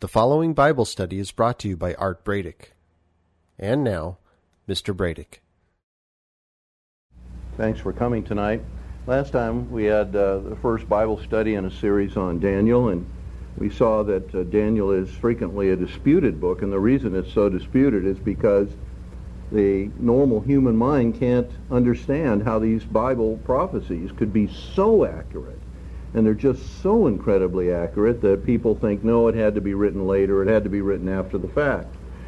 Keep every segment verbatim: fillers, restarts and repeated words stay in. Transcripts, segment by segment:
The following Bible study is brought to you by Art Bradick. And now, Mister Bradick. Thanks for coming tonight. Last time we had uh, the first Bible study in a series on Daniel, and we saw that uh, Daniel is frequently a disputed book, and the reason it's so disputed is because the normal human mind can't understand how these Bible prophecies could be so accurate. And they're just so incredibly accurate that people think, no, it had to be written later, it had to be written after the fact.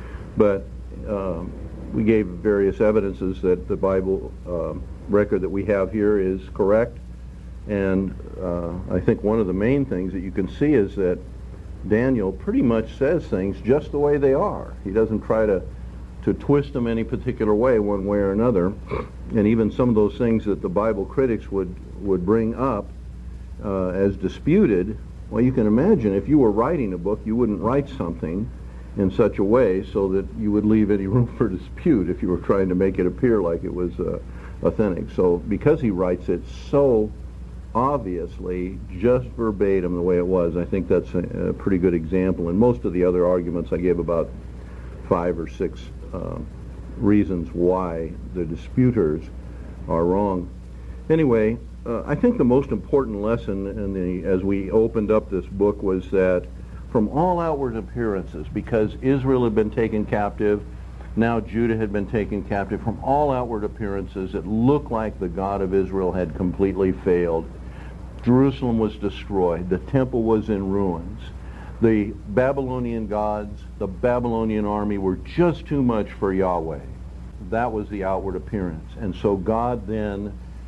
But um, we gave various evidences that the Bible uh, record that we have here is correct. And uh, I think one of the main things that you can see is that Daniel pretty much says things just the way they are. He doesn't try to, to twist them any particular way, one way or another. And even some of those things that the Bible critics would, would bring up Uh, as disputed, well, you can imagine if you were writing a book, you wouldn't write something in such a way so that you would leave any room for dispute if you were trying to make it appear like it was uh, authentic. So because he writes it so obviously, just verbatim the way it was, I think that's a, a pretty good example. And most of the other arguments, I gave about five or six uh, reasons why the disputers are wrong. Anyway, Uh, I think the most important lesson in the, as we opened up this book was that from all outward appearances, because Israel had been taken captive, now Judah had been taken captive, from all outward appearances it looked like the God of Israel had completely failed. Jerusalem was destroyed. The temple was in ruins. The Babylonian gods, the Babylonian army were just too much for Yahweh. That was the outward appearance. And so God then,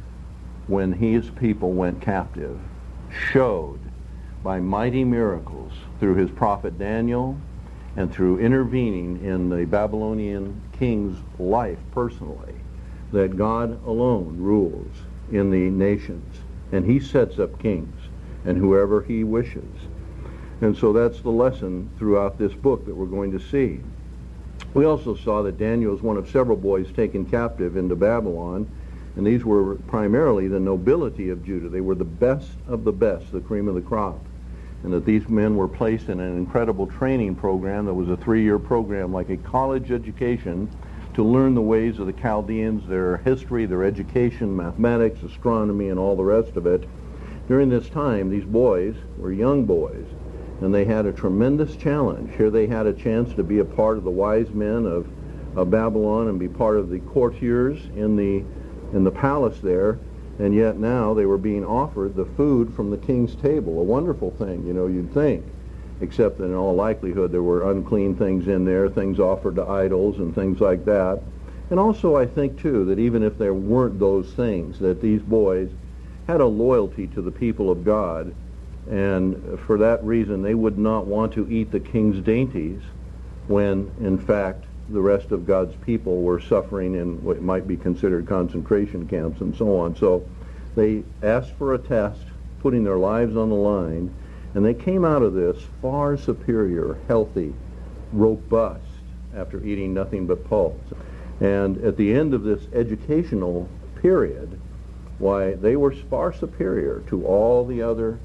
when his people went captive, showed by mighty miracles through his prophet Daniel and through intervening in the Babylonian king's life personally that God alone rules in the nations, and he sets up kings and whoever he wishes. And so that's the lesson throughout this book that we're going to see. We also saw that Daniel is one of several boys taken captive into Babylon, and these were primarily the nobility of Judah. They were the best of the best, the cream of the crop. And that these men were placed in an incredible training program that was a three-year program, like a college education, to learn the ways of the Chaldeans, their history, their education, mathematics, astronomy, and all the rest of it. During this time, these boys were young boys, and they had a tremendous challenge. Here they had a chance to be a part of the wise men of, of Babylon and be part of the courtiers in the in the palace there, and yet now they were being offered the food from the king's table. A wonderful thing, you know, you'd think, except that in all likelihood there were unclean things in there, things offered to idols and things like that. And also I think, too, that even if there weren't those things, that these boys had a loyalty to the people of God, and for that reason they would not want to eat the king's dainties when, in fact, the rest of God's people were suffering in what might be considered concentration camps and so on. So they asked for a test, putting their lives on the line, and they came out of this far superior, healthy, robust, after eating nothing but pulse. And at the end of this educational period, why, they were far superior to all the other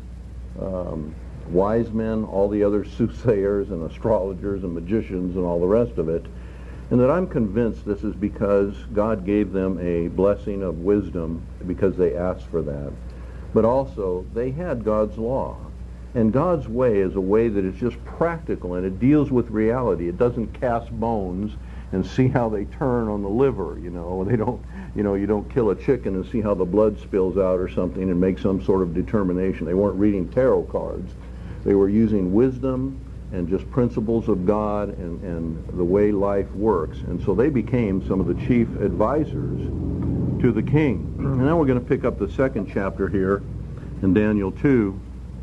um, wise men, all the other soothsayers and astrologers and magicians and all the rest of it. And that I'm convinced this is because God gave them a blessing of wisdom because they asked for that. But also, they had God's law. And God's way is a way that is just practical, and it deals with reality. It doesn't cast bones and see how they turn on the liver, you know. They don't, you know, you don't kill a chicken and see how the blood spills out or something and make some sort of determination. They weren't reading tarot cards. They were using wisdom and just principles of God and, and the way life works. And so they became some of the chief advisors to the king. And now we're going to pick up the second chapter here in Daniel two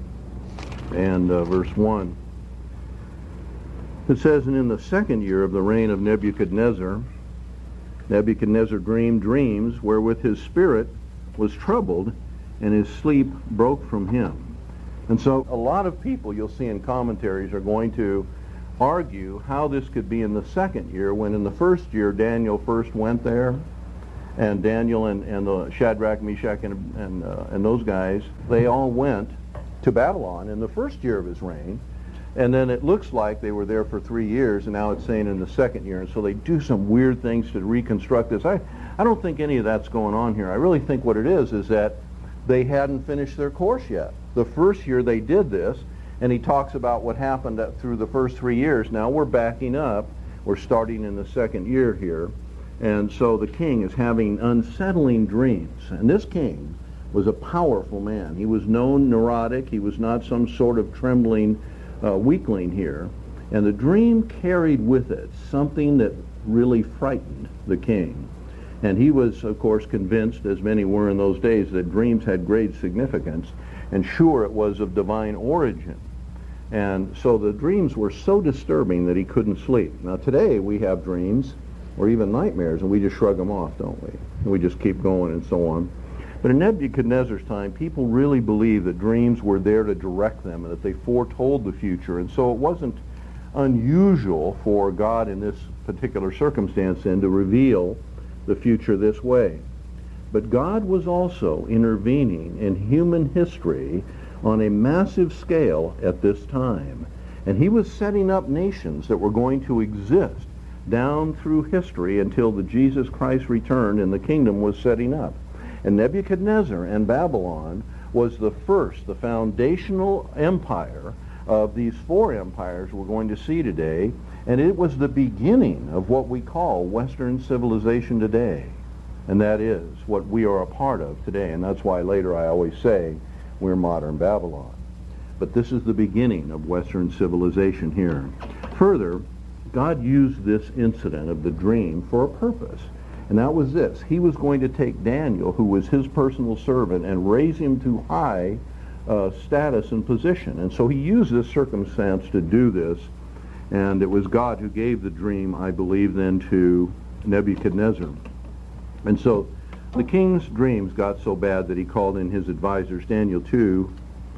and uh, verse one. It says, "And in the second year of the reign of Nebuchadnezzar, Nebuchadnezzar dreamed dreams wherewith his spirit was troubled, and his sleep broke from him." And so a lot of people you'll see in commentaries are going to argue how this could be in the second year, when in the first year Daniel first went there, and Daniel and, and the Shadrach, Meshach, and, and, uh, and those guys, they all went to Babylon in the first year of his reign. And then it looks like they were there for three years, and now it's saying in the second year. And so they do some weird things to reconstruct this. I, I don't think any of that's going on here. I really think what it is is that they hadn't finished their course yet. The first year they did this, and he talks about what happened through the first three years. Now we're backing up. We're starting in the second year here. And so the king is having unsettling dreams. And this king was a powerful man. He was known neurotic. He was not some sort of trembling uh, weakling here. And the dream carried with it something that really frightened the king. And he was, of course, convinced, as many were in those days, that dreams had great significance. And sure, it was of divine origin. And so the dreams were so disturbing that he couldn't sleep. Now today we have dreams, or even nightmares, and we just shrug them off, don't we? And we just keep going and so on. But in Nebuchadnezzar's time, people really believed that dreams were there to direct them and that they foretold the future. And so it wasn't unusual for God in this particular circumstance then to reveal the future this way. But God was also intervening in human history on a massive scale at this time. And he was setting up nations that were going to exist down through history until the Jesus Christ returned and the kingdom was setting up. And Nebuchadnezzar and Babylon was the first, the foundational empire of these four empires we're going to see today, and it was the beginning of what we call Western civilization today. And that is what we are a part of today, and that's why later I always say we're modern Babylon. But this is the beginning of Western civilization here. Further, God used this incident of the dream for a purpose. And that was this. He was going to take Daniel, who was his personal servant, and raise him to high uh, status and position. And so he used this circumstance to do this. And it was God who gave the dream, I believe, then to Nebuchadnezzar. And so the king's dreams got so bad that he called in his advisors, Daniel two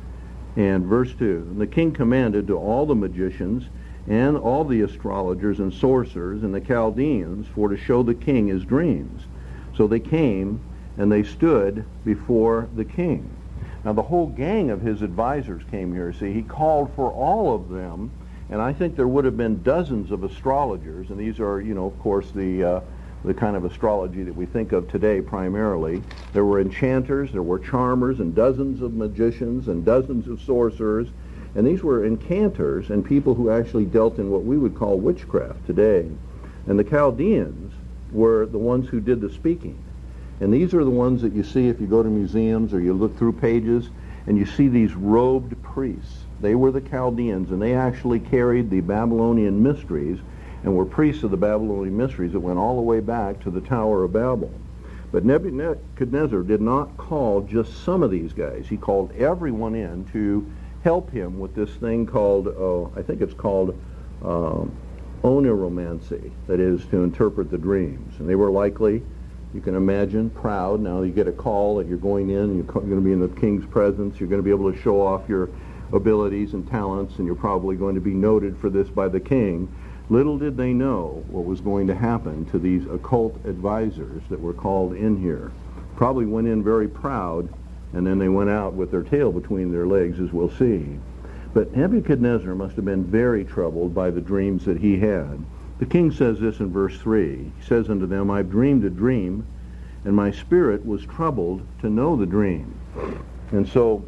and verse two. And the king commanded to all the magicians and all the astrologers and sorcerers and the Chaldeans for to show the king his dreams. So they came and they stood before the king. Now the whole gang of his advisors came here. See, he called for all of them, and I think there would have been dozens of astrologers, and these are, you know, of course, the uh, the kind of astrology that we think of today primarily. There were enchanters, there were charmers, and dozens of magicians, and dozens of sorcerers. And these were incanters and people who actually dealt in what we would call witchcraft today. And the Chaldeans were the ones who did the speaking. And these are the ones that you see if you go to museums or you look through pages and you see these robed priests. They were the Chaldeans, and they actually carried the Babylonian mysteries and were priests of the Babylonian mysteries that went all the way back to the Tower of Babel. But Nebuchadnezzar did not call just some of these guys. He called everyone in to help him with this thing called, oh, I think it's called uh, oniromancy, that is, to interpret the dreams. And they were likely, you can imagine, proud. Now you get a call that you're going in, and you're going to be in the king's presence, you're going to be able to show off your abilities and talents, and you're probably going to be noted for this by the king. Little did they know what was going to happen to these occult advisors that were called in here. Probably went in very proud, and then they went out with their tail between their legs, as we'll see. But Nebuchadnezzar must have been very troubled by the dreams that he had. The king says this in verse three. He says unto them, I've dreamed a dream, and my spirit was troubled to know the dream. And so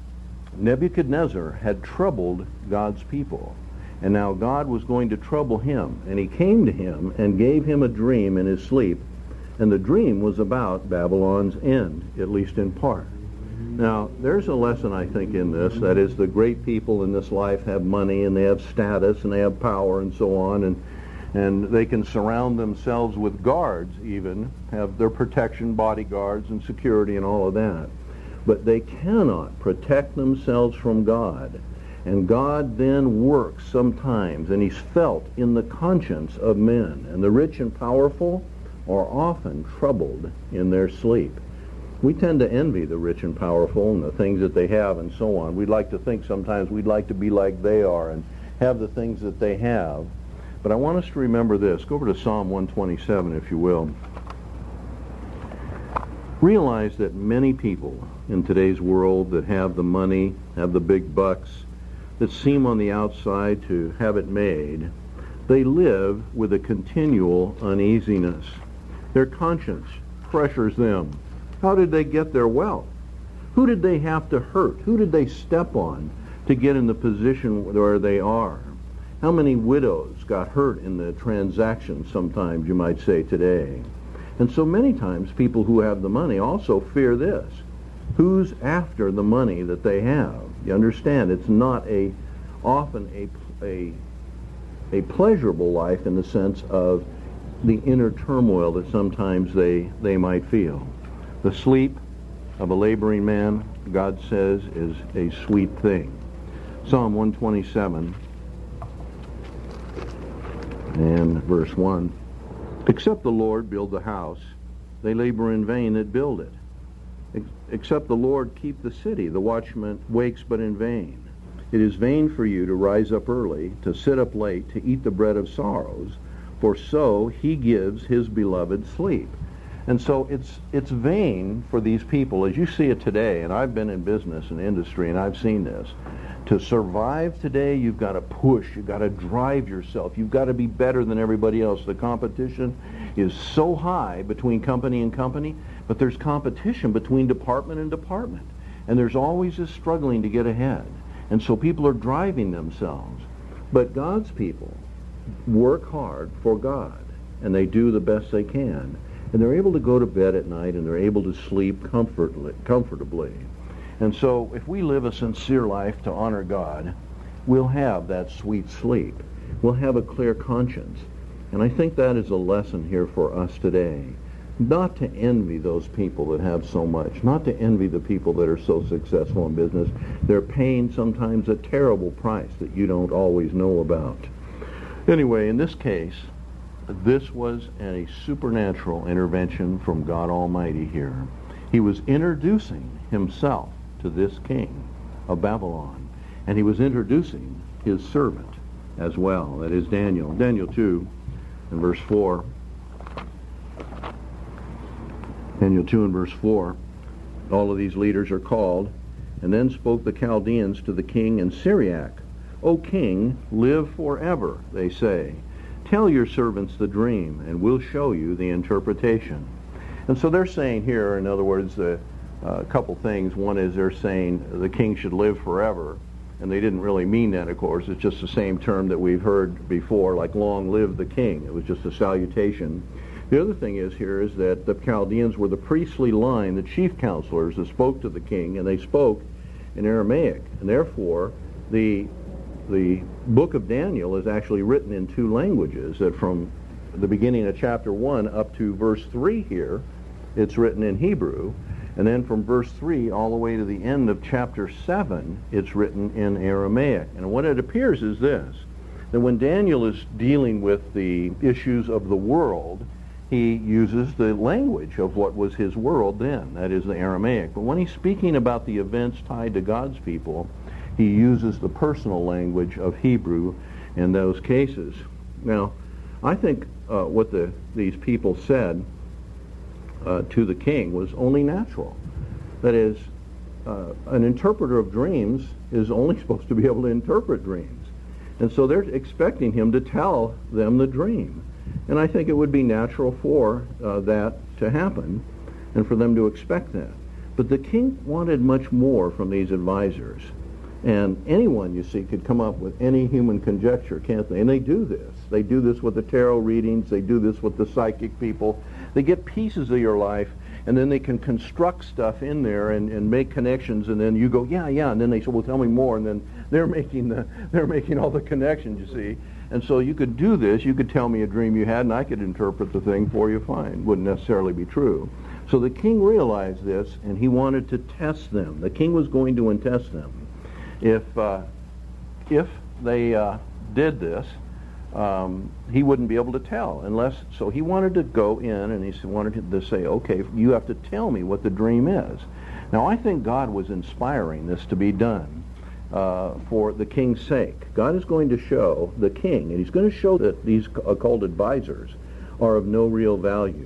Nebuchadnezzar had troubled God's people. And now God was going to trouble him. And he came to him and gave him a dream in his sleep. And the dream was about Babylon's end, at least in part. Now, there's a lesson, I think, in this. That is, the great people in this life have money, and they have status, and they have power, and so on. And, and they can surround themselves with guards, even, have their protection, bodyguards, and security, and all of that. But they cannot protect themselves from God. And God then works sometimes, and he's felt in the conscience of men. And the rich and powerful are often troubled in their sleep. We tend to envy the rich and powerful and the things that they have and so on. We'd like to think sometimes we'd like to be like they are and have the things that they have. But I want us to remember this. Go over to Psalm one twenty-seven, if you will. Realize that many people in today's world that have the money, have the big bucks, that seem on the outside to have it made, they live with a continual uneasiness. Their conscience pressures them. How did they get their wealth? Who did they have to hurt? Who did they step on to get in the position where they are? How many widows got hurt in the transaction, sometimes you might say today? And so many times people who have the money also fear this. Who's after the money that they have? You understand, it's not a often a, a, a pleasurable life in the sense of the inner turmoil that sometimes they, they might feel. The sleep of a laboring man, God says, is a sweet thing. Psalm one twenty-seven and verse one. Except the Lord build the house, they labor in vain that build it. Ex- except the Lord keep the city, the watchman wakes but in vain. It is vain for you to rise up early, to sit up late, to eat the bread of sorrows, for so he gives his beloved sleep. And so it's it's vain for these people, as you see it today, and I've been in business and industry and I've seen this. To survive today, you've got to push, you've got to drive yourself, you've got to be better than everybody else. The competition is so high between company and company, but there's competition between department and department. And there's always a struggling to get ahead. And so people are driving themselves. But God's people work hard for God, and they do the best they can. And they're able to go to bed at night, and they're able to sleep comfortably. comfortably. And so if we live a sincere life to honor God, we'll have that sweet sleep. We'll have a clear conscience. And I think that is a lesson here for us today. Not to envy those people that have so much. Not to envy the people that are so successful in business. They're paying sometimes a terrible price that you don't always know about. Anyway, in this case, this was a supernatural intervention from God Almighty here. He was introducing himself to this king of Babylon, and he was introducing his servant as well. That is Daniel. Daniel two and verse four. Daniel two and verse four. All of these leaders are called. And then spoke the Chaldeans to the king in Syriac. O king, live forever, they say. Tell your servants the dream, and we'll show you the interpretation. And so they're saying here, in other words, uh, a couple things. One is they're saying the king should live forever, and they didn't really mean that, of course. It's just the same term that we've heard before, like long live the king. It was just a salutation. The other thing is here is that the Chaldeans were the priestly line, the chief counselors that spoke to the king, and they spoke in Aramaic. And therefore, the the book of Daniel is actually written in two languages, that from the beginning of chapter one up to verse three here, it's written in Hebrew. And then from verse three all the way to the end of chapter seven, it's written in Aramaic. And what it appears is this, that when Daniel is dealing with the issues of the world, he uses the language of what was his world then, that is the Aramaic. But when he's speaking about the events tied to God's people, he uses the personal language of Hebrew in those cases. Now, I think uh, what the, these people said uh, to the king was only natural. That is, uh, an interpreter of dreams is only supposed to be able to interpret dreams. And so they're expecting him to tell them the dream. And I think it would be natural for uh, that to happen and for them to expect that. But the king wanted much more from these advisors. And anyone, you see, could come up with any human conjecture, can't they? And they do this. They do this with the tarot readings. They do this with the psychic people. They get pieces of your life, and then they can construct stuff in there and, and make connections, and then you go, yeah, yeah, and then they say, well, tell me more, and then they're making the they're making all the connections, you see. And so you could do this. You could tell me a dream you had, and I could interpret the thing for you fine. Wouldn't necessarily be true. So the king realized this, and he wanted to test them. The king was going to test them. If uh, if they uh, did this, um, he wouldn't be able to tell unless. So he wanted to go in, and he wanted to say, "Okay, you have to tell me what the dream is." Now, I think God was inspiring this to be done uh, for the king's sake. God is going to show the king, and he's going to show that these occult advisors are of no real value.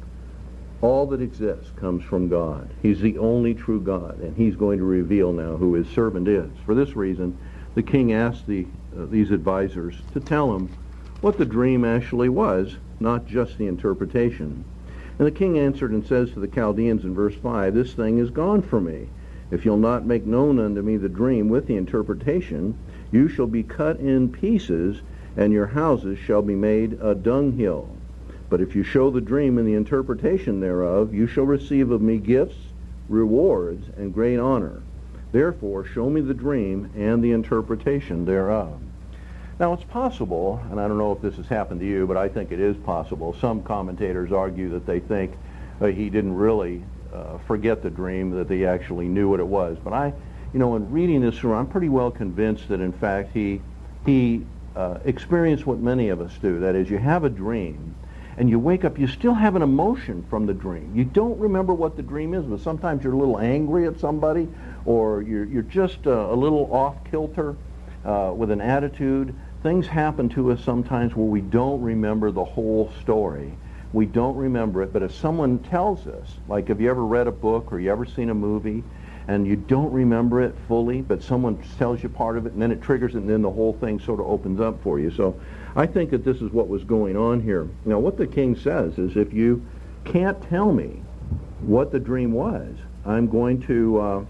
All that exists comes from God. He's the only true God, and he's going to reveal now who his servant is. For this reason, the king asked the, uh, these advisors to tell him what the dream actually was, not just the interpretation. And the king answered and says to the Chaldeans in verse five, "This thing is gone from me. If you'll not make known unto me the dream with the interpretation, you shall be cut in pieces, and your houses shall be made a dunghill. But if you show the dream and the interpretation thereof, you shall receive of me gifts, rewards, and great honor. Therefore show me the dream and the interpretation thereof." Now it's possible, and I don't know if this has happened to you, but I think it is possible. Some commentators argue that they think uh, he didn't really uh, forget the dream, that he actually knew what it was. But I, you know, in reading this through, I'm pretty well convinced that in fact he, he uh, experienced what many of us do. That is, you have a dream, and you wake up, you still have an emotion from the dream. You don't remember what the dream is, but sometimes you're a little angry at somebody, or you're, you're just uh, a little off-kilter uh, with an attitude. Things happen to us sometimes where we don't remember the whole story. We don't remember it, but if someone tells us, like have you ever read a book or you ever seen a movie, and you don't remember it fully, but someone tells you part of it, and then it triggers it, and then the whole thing sort of opens up for you. So I think that this is what was going on here. Now, what the king says is, if you can't tell me what the dream was, I'm going to uh,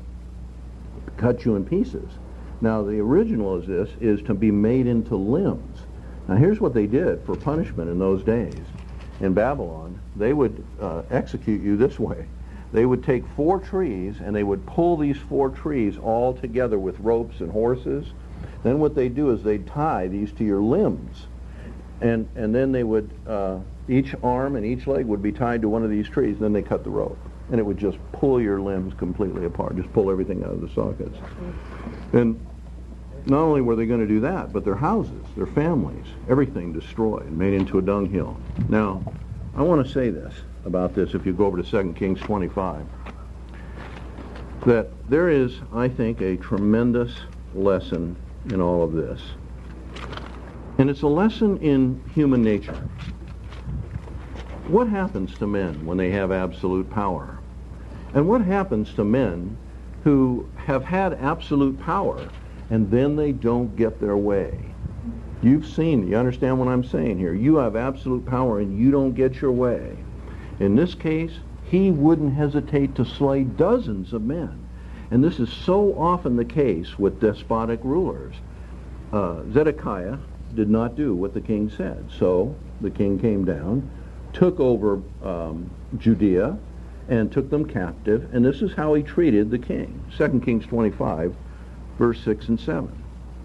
cut you in pieces. Now, the original is this, is to be made into limbs. Now, here's what they did for punishment in those days. In Babylon, they would uh, execute you this way. They would take four trees, and they would pull these four trees all together with ropes and horses. Then what they'd do is they'd tie these to your limbs. And, and then they would, uh, each arm and each leg would be tied to one of these trees, and then they cut the rope. And it would just pull your limbs completely apart, just pull everything out of the sockets. And not only were they going to do that, but their houses, their families, everything destroyed, made into a dunghill. Now, I want to say this about this, if you go over to Second Kings twenty-five, that there is, I think, a tremendous lesson in all of this. And it's a lesson in human nature. What happens to men when they have absolute power? And what happens to men who have had absolute power and then they don't get their way? You've seen, you understand what I'm saying here. You have absolute power and you don't get your way. In this case, he wouldn't hesitate to slay dozens of men. And this is so often the case with despotic rulers. Uh, Zedekiah did not do what the king said. So the king came down, took over um, Judea, and took them captive. And this is how he treated the king. Second Kings twenty-five, verse six and seven.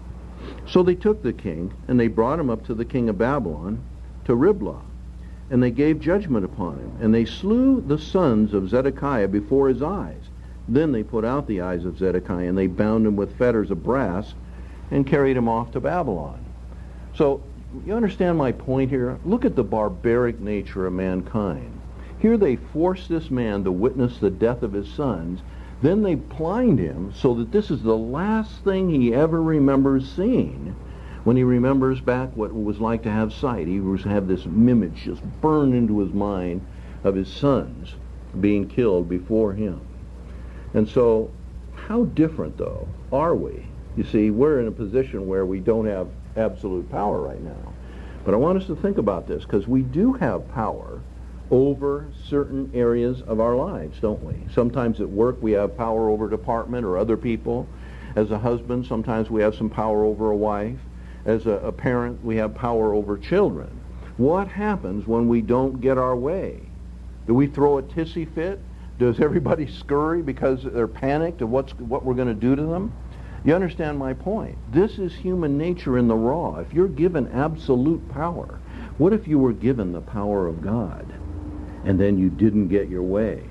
So they took the king, and they brought him up to the king of Babylon, to Riblah, and they gave judgment upon him. And they slew the sons of Zedekiah before his eyes. Then they put out the eyes of Zedekiah, and they bound him with fetters of brass, and carried him off to Babylon. So, you understand my point here? Look at the barbaric nature of mankind. Here they force this man to witness the death of his sons. Then they blind him so that this is the last thing he ever remembers seeing when he remembers back what it was like to have sight. He was to have this image just burned into his mind of his sons being killed before him. And so, how different, though, are we? You see, we're in a position where we don't have absolute power right now. But I want us to think about this, because we do have power over certain areas of our lives, don't we? Sometimes at work we have power over a department or other people. As a husband, sometimes we have some power over a wife. As a, a parent, we have power over children. What happens when we don't get our way? Do we throw a tissy fit? Does everybody scurry because they're panicked of what's, what we're going to do to them? You understand my point? This is human nature in the raw. If you're given absolute power, what if you were given the power of God and then you didn't get your way?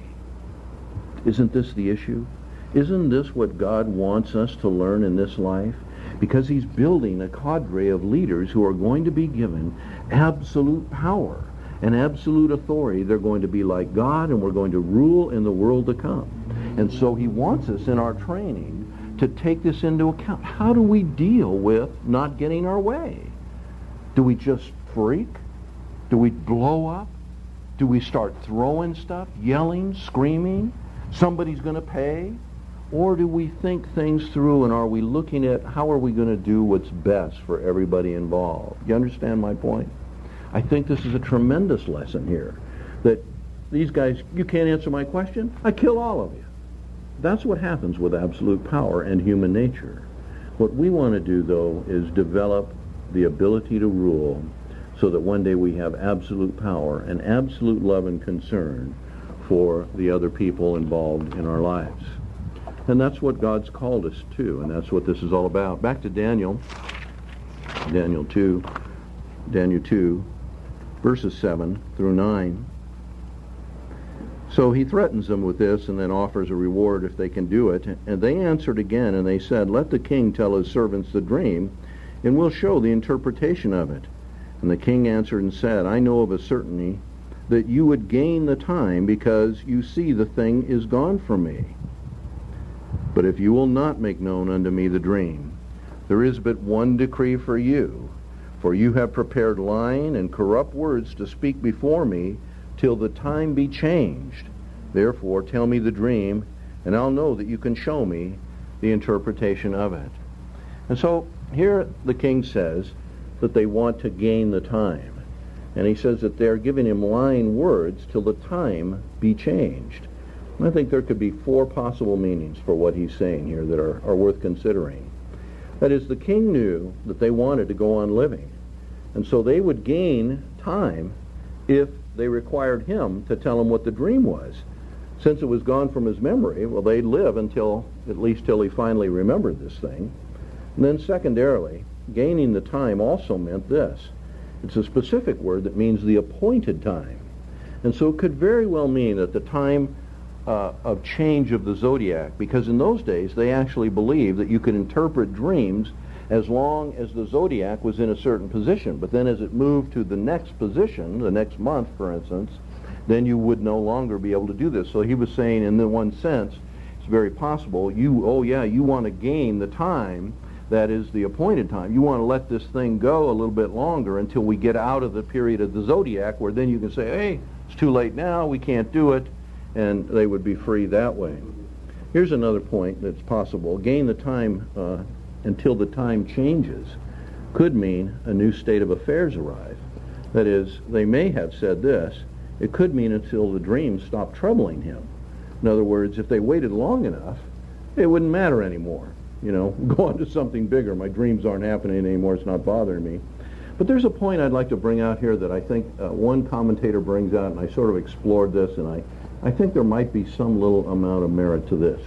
Isn't this the issue? Isn't this what God wants us to learn in this life? Because he's building a cadre of leaders who are going to be given absolute power and absolute authority. They're going to be like God, and we're going to rule in the world to come. And so he wants us in our training to take this into account. How do we deal with not getting our way? Do we just freak? Do we blow up? Do we start throwing stuff, yelling, screaming? Somebody's going to pay? Or do we think things through, and are we looking at how are we going to do what's best for everybody involved? You understand my point? I think this is a tremendous lesson here. That these guys, you can't answer my question? I kill all of you. That's what happens with absolute power and human nature. What we want to do, though, is develop the ability to rule so that one day we have absolute power and absolute love and concern for the other people involved in our lives. And that's what God's called us to, and that's what this is all about. Back to Daniel, Daniel two, Daniel two, verses seven through nine. So he threatens them with this and then offers a reward if they can do it. And they answered again, and they said, "Let the king tell his servants the dream, and we'll show the interpretation of it." And the king answered and said, "I know of a certainty that you would gain the time, because you see the thing is gone from me. But if you will not make known unto me the dream, there is but one decree for you, for you have prepared lying and corrupt words to speak before me till the time be changed. Therefore tell me the dream, and I'll know that you can show me the interpretation of it." And so here the king says that they want to gain the time. And he says that they're giving him lying words till the time be changed. And I think there could be four possible meanings for what he's saying here that are, are worth considering. That is, the king knew that they wanted to go on living. And so they would gain time if they required him to tell them what the dream was. Since it was gone from his memory, well, they'd live until, at least till he finally remembered this thing. And then secondarily, gaining the time also meant this. It's a specific word that means the appointed time. And so it could very well mean that the time uh, of change of the zodiac, because in those days they actually believed that you could interpret dreams as long as the zodiac was in a certain position. But then as it moved to the next position, the next month, for instance, then you would no longer be able to do this. So he was saying, in the one sense, it's very possible, you, oh yeah, you want to gain the time that is the appointed time. You want to let this thing go a little bit longer until we get out of the period of the zodiac, where then you can say, hey, it's too late now, we can't do it, and they would be free that way. Here's another point that's possible. Gain the time uh, until the time changes could mean a new state of affairs arrive. That is, they may have said this, it could mean until the dreams stopped troubling him. In other words, if they waited long enough, it wouldn't matter anymore. You know, go on to something bigger. My dreams aren't happening anymore. It's not bothering me. But there's a point I'd like to bring out here that I think uh, one commentator brings out, and I sort of explored this, and I, I think there might be some little amount of merit to this.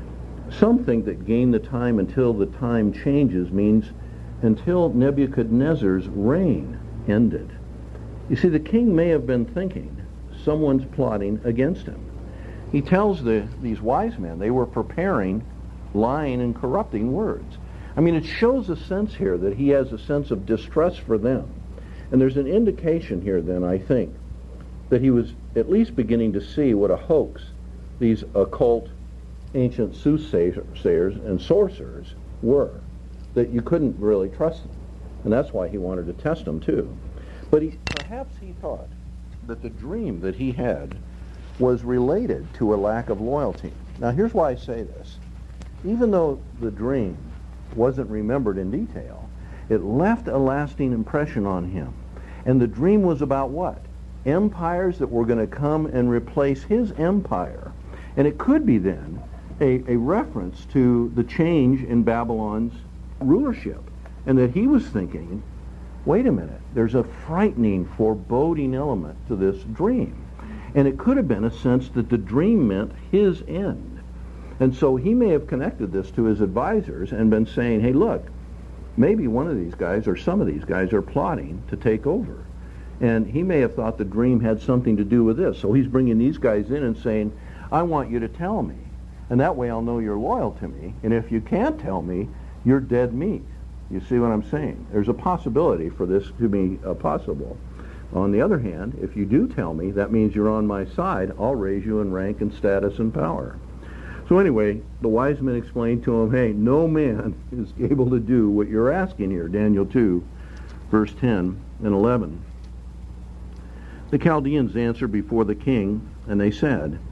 Some think that gain the time until the time changes means until Nebuchadnezzar's reign ended. You see, the king may have been thinking someone's plotting against him. He tells the, these wise men they were preparing lying and corrupting words. I mean, it shows a sense here that he has a sense of distress for them. And there's an indication here then, I think, that he was at least beginning to see what a hoax these occult ancient soothsayers and sorcerers were, that you couldn't really trust them. And that's why he wanted to test them too. But he, perhaps he thought that the dream that he had was related to a lack of loyalty. Now here's why I say this. Even though the dream wasn't remembered in detail, it left a lasting impression on him. And the dream was about what? Empires that were going to come and replace his empire. And it could be then a, a reference to the change in Babylon's rulership. And that he was thinking, wait a minute, there's a frightening, foreboding element to this dream. And it could have been a sense that the dream meant his end. And so he may have connected this to his advisors and been saying, hey, look, maybe one of these guys or some of these guys are plotting to take over. And he may have thought the dream had something to do with this. So he's bringing these guys in and saying, I want you to tell me. And that way I'll know you're loyal to me. And if you can't tell me, you're dead meat. You see what I'm saying? There's a possibility for this to be uh, possible. On the other hand, if you do tell me, that means you're on my side. I'll raise you in rank and status and power. So anyway, the wise men explained to him, hey, no man is able to do what you're asking here. Daniel two, verse ten and eleven. The Chaldeans answered before the king, and they said,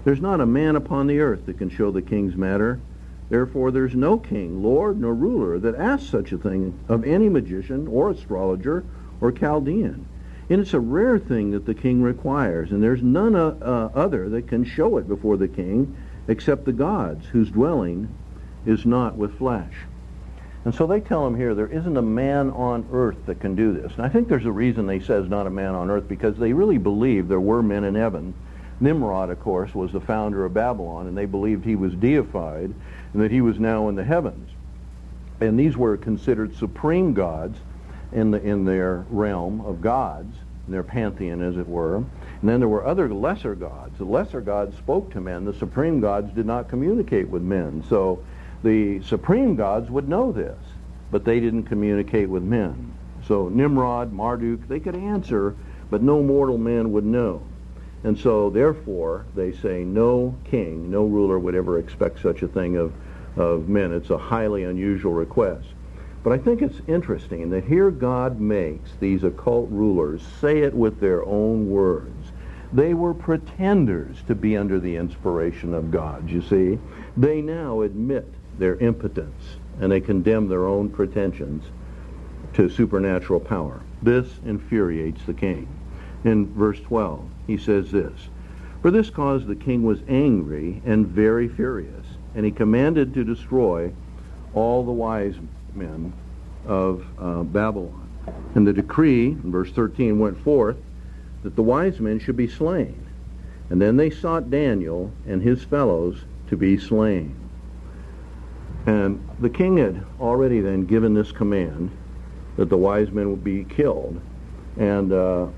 There's not a man upon the earth that can show the king's matter. Therefore there's no king, lord, nor ruler that asks such a thing of any magician or astrologer or Chaldean. And it's a rare thing that the king requires, and there's none uh, uh, other that can show it before the king except the gods, whose dwelling is not with flesh. And so they tell him here, there isn't a man on earth that can do this. And I think there's a reason they says not a man on earth, because they really believe there were men in heaven. Nimrod, of course, was the founder of Babylon, and they believed he was deified and that he was now in the heavens. And these were considered supreme gods in the in their realm of gods, in their pantheon, as it were. And then there were other lesser gods. The lesser gods spoke to men. The supreme gods did not communicate with men. So the supreme gods would know this, but they didn't communicate with men. So Nimrod, Marduk, they could answer, but no mortal man would know. And so, therefore, they say no king, no ruler would ever expect such a thing of, of men. It's a highly unusual request. But I think it's interesting that here God makes these occult rulers say it with their own words. They were pretenders to be under the inspiration of God, you see. They now admit their impotence, and they condemn their own pretensions to supernatural power. This infuriates the king. In verse twelve, he says this, "For this cause the king was angry and very furious, and he commanded to destroy all the wise men of uh, Babylon. And the decree," in verse thirteen, "went forth that the wise men should be slain. And then they sought Daniel and his fellows to be slain." And the king had already then given this command that the wise men would be killed. And uh,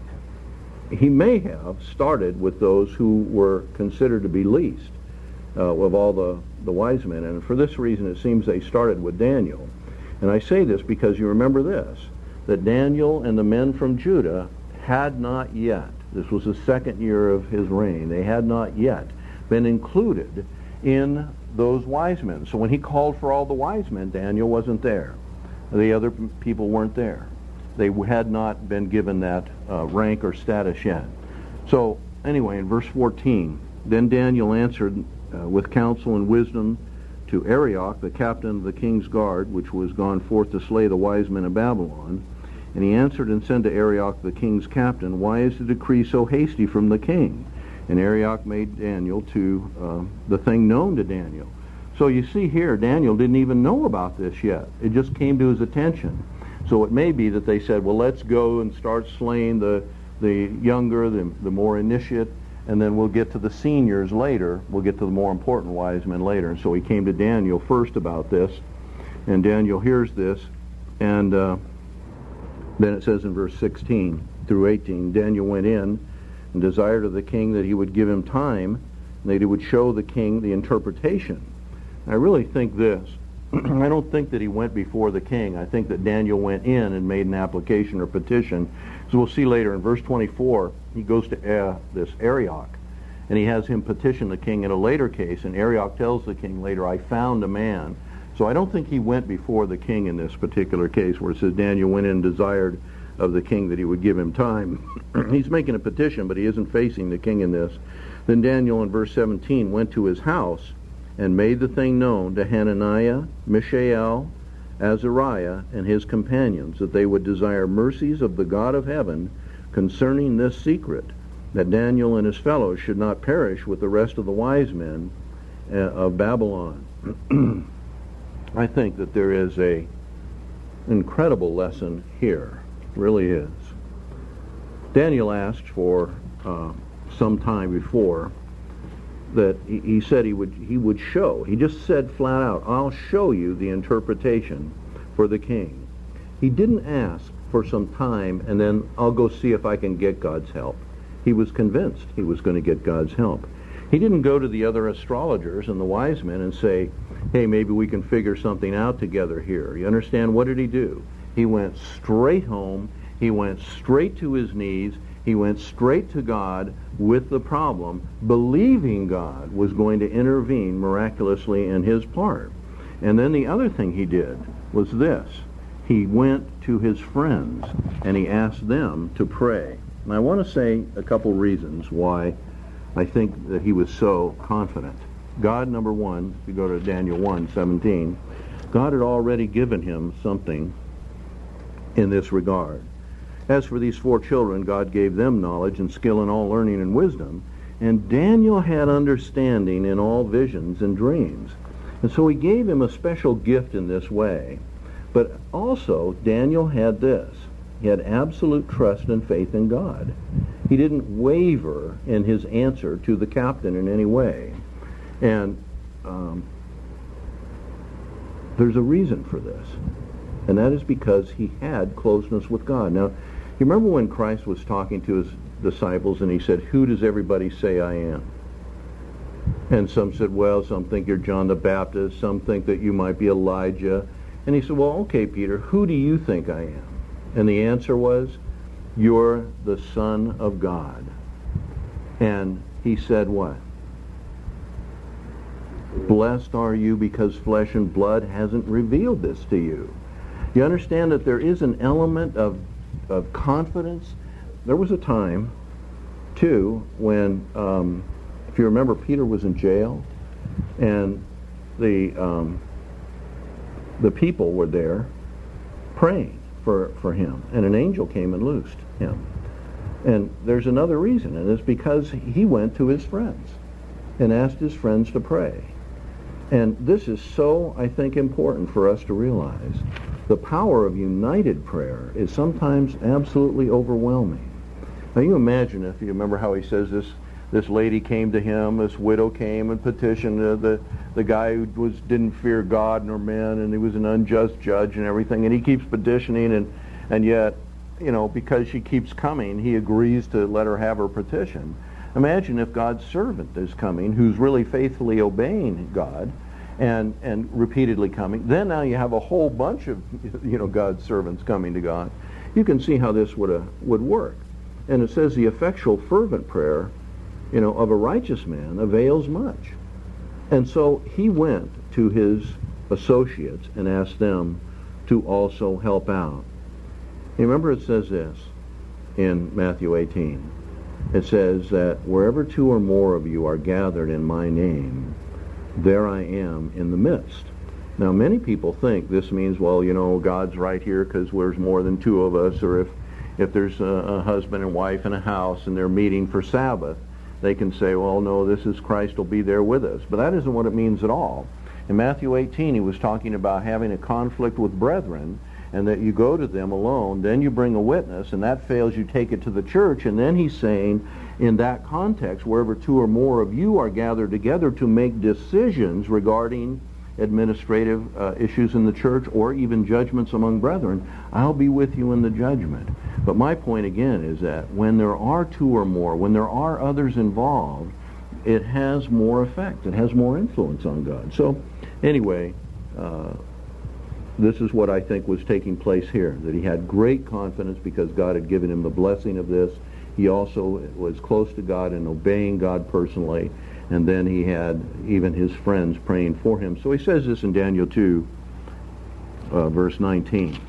he may have started with those who were considered to be least uh, of all the, the wise men. And for this reason, it seems they started with Daniel. And I say this because you remember this, that Daniel and the men from Judah had not yet, this was the second year of his reign, they had not yet been included in those wise men. So when he called for all the wise men, Daniel wasn't there. The other people weren't there. They had not been given that uh, rank or status yet. So anyway, in verse fourteen, "Then Daniel answered uh, with counsel and wisdom to Arioch, the captain of the king's guard, which was gone forth to slay the wise men of Babylon. And he answered and said to Arioch, the king's captain, Why is the decree so hasty from the king? And Arioch made Daniel to uh, the thing known to Daniel." So you see here, Daniel didn't even know about this yet. It just came to his attention. So it may be that they said, well, let's go and start slaying the, the younger, the, the more initiate, and then we'll get to the seniors later. We'll get to the more important wise men later. And so he came to Daniel first about this, and Daniel hears this, and uh, then it says in verse sixteen through eighteen, "Daniel went in and desired of the king that he would give him time, and that he would show the king the interpretation." I really think this. I don't think that he went before the king. I think that Daniel went in and made an application or petition. So we'll see later in verse twenty-four, he goes to uh, this Arioch, and he has him petition the king in a later case, and Arioch tells the king later, "I found a man." So I don't think he went before the king in this particular case, where it says Daniel went in and desired of the king that he would give him time. He's making a petition, but he isn't facing the king in this. Then Daniel in verse seventeen went to his house and made the thing known to Hananiah, Mishael, Azariah, and his companions, that they would desire mercies of the God of heaven concerning this secret, that Daniel and his fellows should not perish with the rest of the wise men uh, of Babylon. I think that there is a incredible lesson here, really is. Daniel asked for uh, some time before that he, he said he would he would show. He just said flat out, "I'll show you the interpretation for the king." He didn't ask for some time and then, "I'll go see if I can get God's help." He was convinced he was going to get God's help. He didn't go to the other astrologers and the wise men and say, "Hey, maybe we can figure something out together here." You understand? What did he do? He went straight home. He went straight to his knees. He went straight to God with the problem, believing God was going to intervene miraculously in his part. And then the other thing he did was this. He went to his friends and he asked them to pray. And I want to say a couple reasons why I think that he was so confident. God, number one, if you go to Daniel one seventeen, God had already given him something in this regard. As for these four children, God gave them knowledge and skill in all learning and wisdom, and Daniel had understanding in all visions and dreams. And so he gave him a special gift in this way. But also, Daniel had this. He had absolute trust and faith in God. He didn't waver in his answer to the captain in any way. And um, there's a reason for this. And that is because he had closeness with God. Now, you remember when Christ was talking to his disciples and he said, "Who does everybody say I am?" And some said, well, some think you're John the Baptist, some think that you might be Elijah. And he said, well, okay, Peter, who do you think I am? And the answer was, you're the Son of God. And he said what? Blessed are you because flesh and blood hasn't revealed this to you. You understand that there is an element of, of confidence. There was a time, too, when, um, if you remember, Peter was in jail, and the um, the people were there praying for, for him, and an angel came and loosed him. And there's another reason, and it's because he went to his friends and asked his friends to pray. And this is so, I think, important for us to realize. The power of united prayer is sometimes absolutely overwhelming. Now you imagine, if you remember how he says this, this lady came to him, this widow came and petitioned uh, the the guy who was didn't fear God nor men, and he was an unjust judge and everything, and he keeps petitioning, and and yet, you know, because she keeps coming, he agrees to let her have her petition. Imagine if God's servant is coming, who's really faithfully obeying God, and and repeatedly coming. Then now you have a whole bunch of, you know, God's servants coming to God. You can see how this would uh, would work. And it says the effectual fervent prayer, you know, of a righteous man avails much. And so he went to his associates and asked them to also help out. You remember it says this in Matthew eighteen. It says that wherever two or more of you are gathered in my name, there I am in the midst. Now many people think this means, well, you know, God's right here because there's more than two of us, or if If there's a, a husband and wife in a house and they're meeting for Sabbath, they can say, well, no, this is Christ will be there with us. But that isn't what it means at all. In Matthew eighteen, he was talking about having a conflict with brethren, and that you go to them alone, then you bring a witness, and that fails, you take it to the church. And then he's saying, in that context, wherever two or more of you are gathered together to make decisions regarding administrative uh, issues in the church, or even judgments among brethren, I'll be with you in the judgment. But my point again is that when there are two or more, when there are others involved, it has more effect. It has more influence on God. So anyway, uh, this is what I think was taking place here, that he had great confidence because God had given him the blessing of this. He also was close to God and obeying God personally. And then he had even his friends praying for him. So he says this in Daniel two, uh, verse nineteen.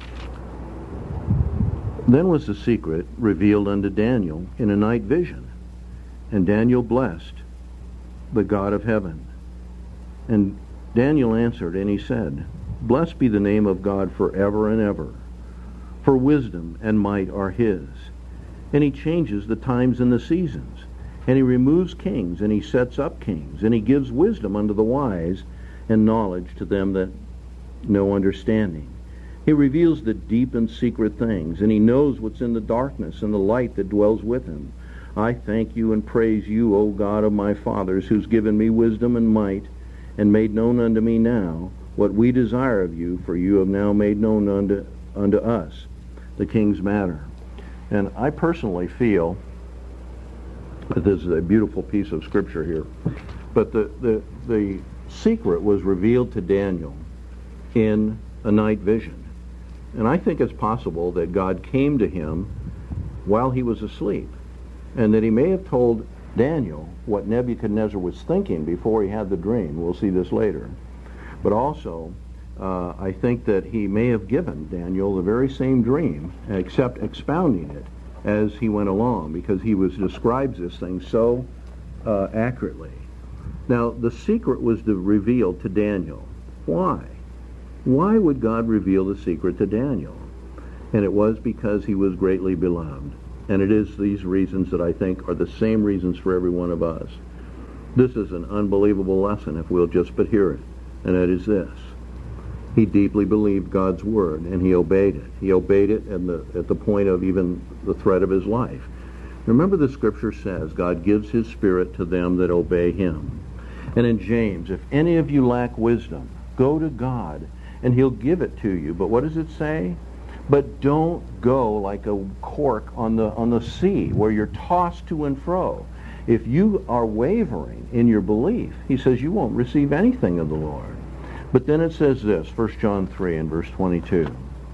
Then was the secret revealed unto Daniel in a night vision. And Daniel blessed the God of heaven. And Daniel answered, and he said, Blessed be the name of God forever and ever. For wisdom and might are his. And he changes the times and the seasons. And he removes kings, and he sets up kings, and he gives wisdom unto the wise, and knowledge to them that know understanding. He reveals the deep and secret things, and he knows what's in the darkness, and the light that dwells with him. I thank you and praise you, O God of my fathers, who's given me wisdom and might, and made known unto me now what we desire of you, for you have now made known unto, unto us the king's matter. And I personally feel this is a beautiful piece of scripture here. But the, the, the secret was revealed to Daniel in a night vision. And I think it's possible that God came to him while he was asleep, and that he may have told Daniel what Nebuchadnezzar was thinking before he had the dream. We'll see this later. But also, uh, I think that he may have given Daniel the very same dream, except expounding it as he went along, because he was describes this thing so uh, accurately. Now, the secret was to reveal to Daniel. Why? Why would God reveal the secret to Daniel? And it was because he was greatly beloved. And it is these reasons that I think are the same reasons for every one of us. This is an unbelievable lesson if we'll just but hear it. And that is this. He deeply believed God's word, and he obeyed it. He obeyed it at the, at the point of even the threat of his life. Remember, the scripture says God gives his Spirit to them that obey him. And in James, if any of you lack wisdom, go to God, and he'll give it to you. But what does it say? But don't go like a cork on the on the sea, where you're tossed to and fro. If you are wavering in your belief, he says you won't receive anything of the Lord. But then it says this, First John three and verse twenty-two.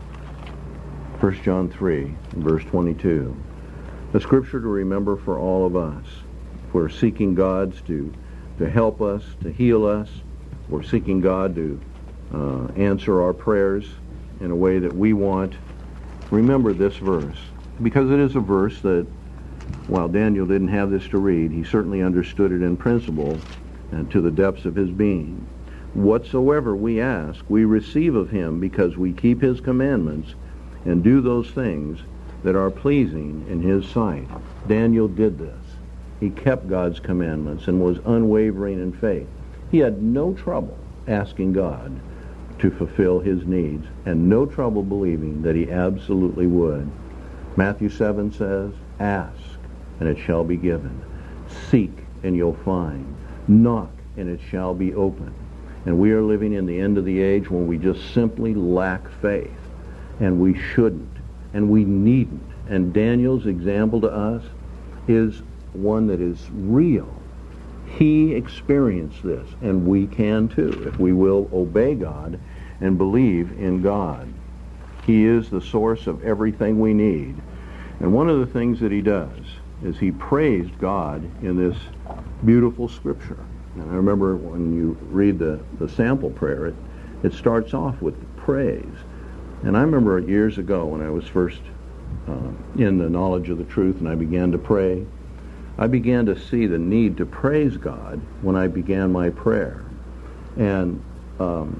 First John three and verse twenty-two. A scripture to remember for all of us. If we're seeking God to, to help us, to heal us, we're seeking God to uh, answer our prayers in a way that we want, remember this verse. Because it is a verse that, while Daniel didn't have this to read, he certainly understood it in principle and to the depths of his being. Whatsoever we ask, we receive of him, because we keep his commandments and do those things that are pleasing in his sight. Daniel did this. He kept God's commandments and was unwavering in faith. He had no trouble asking God to fulfill his needs, and no trouble believing that he absolutely would. Matthew seven says, ask, and it shall be given. Seek, and you'll find. Knock, and it shall be opened. And we are living in the end of the age when we just simply lack faith. And we shouldn't. And we needn't. And Daniel's example to us is one that is real. He experienced this, and we can too, if we will obey God and believe in God. He is the source of everything we need. And one of the things that he does is he praised God in this beautiful scripture. And I remember when you read the, the sample prayer, it, it starts off with praise. And I remember years ago when I was first uh, in the knowledge of the truth and I began to pray, I began to see the need to praise God when I began my prayer. And um,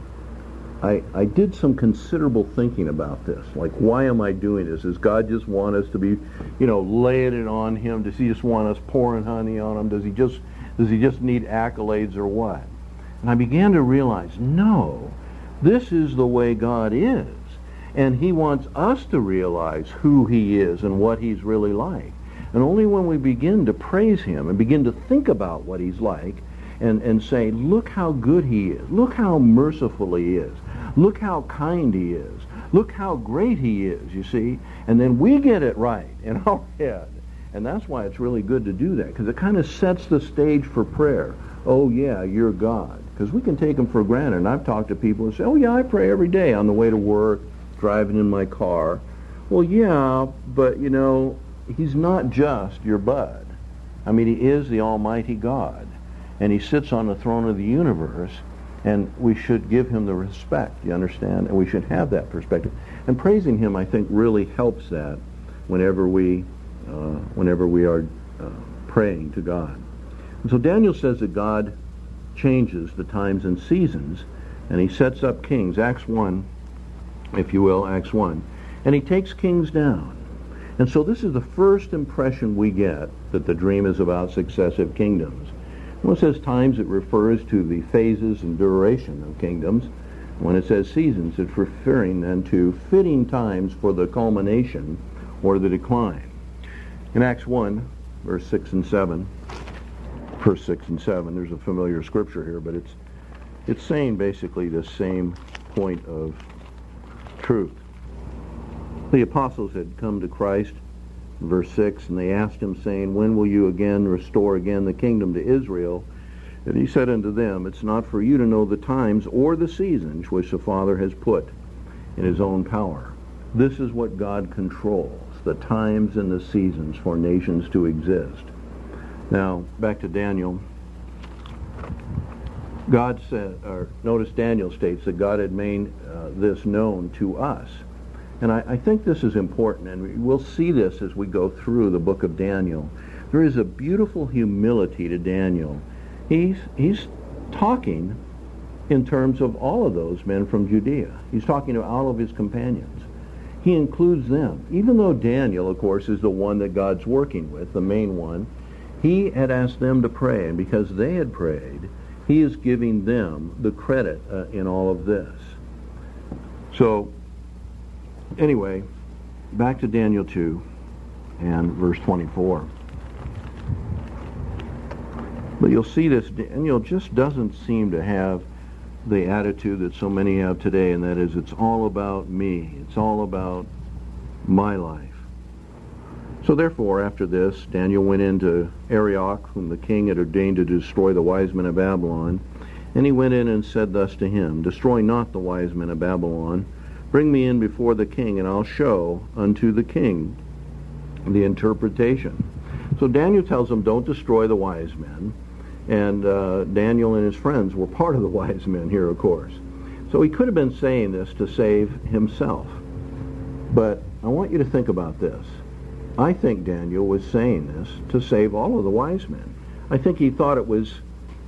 I, I did some considerable thinking about this. Like, why am I doing this? Does God just want us to be, you know, laying it on him? Does he just want us pouring honey on him? Does he just, does he just need accolades or what? And I began to realize, no, this is the way God is. And he wants us to realize who he is and what he's really like. And only when we begin to praise him and begin to think about what he's like and, and say, look how good he is. Look how merciful he is. Look how kind he is. Look how great he is, you see. And then we get it right in our head. And that's why it's really good to do that, because it kind of sets the stage for prayer. Oh, yeah, you're God. Because we can take him for granted. And I've talked to people and say, oh, yeah, I pray every day on the way to work, driving in my car. Well, yeah, but, you know, he's not just your bud. I mean, he is the Almighty God. And he sits on the throne of the universe, and we should give him the respect, you understand? And we should have that perspective. And praising him, I think, really helps that whenever we, uh, whenever we are uh, praying to God. And so Daniel says that God changes the times and seasons, and he sets up kings. Acts one, if you will, Acts one. And he takes kings down. And so this is the first impression we get that the dream is about successive kingdoms. When it says times, it refers to the phases and duration of kingdoms. When it says seasons, it's referring then to fitting times for the culmination or the decline. In Acts one, verse six and seven, verse six and seven, there's a familiar scripture here, but it's it's saying basically the same point of truth. The apostles had come to Christ, verse six, and they asked him, saying, when will you again restore again the kingdom to Israel? And he said unto them, it's not for you to know the times or the seasons which the Father has put in his own power. This is what God controls, the times and the seasons for nations to exist. Now, back to Daniel. God said, or notice Daniel states that God had made uh, this known to us. And I, I think this is important, and we'll see this as we go through the book of Daniel. There is a beautiful humility to Daniel. He's, he's talking in terms of all of those men from Judea. He's talking to all of his companions. He includes them. Even though Daniel, of course, is the one that God's working with, the main one, he had asked them to pray, and because they had prayed, he is giving them the credit uh, in all of this. So, anyway, back to Daniel two and verse twenty-four. But you'll see this, Daniel just doesn't seem to have the attitude that so many have today, and that is, it's all about me. It's all about my life. So therefore, after this, Daniel went into Arioch, whom the king had ordained to destroy the wise men of Babylon. And he went in and said thus to him, Destroy not the wise men of Babylon. Bring me in before the king, and I'll show unto the king the interpretation. So Daniel tells him, don't destroy the wise men. And uh, Daniel and his friends were part of the wise men here, of course. So he could have been saying this to save himself. But I want you to think about this. I think Daniel was saying this to save all of the wise men. I think he thought it was,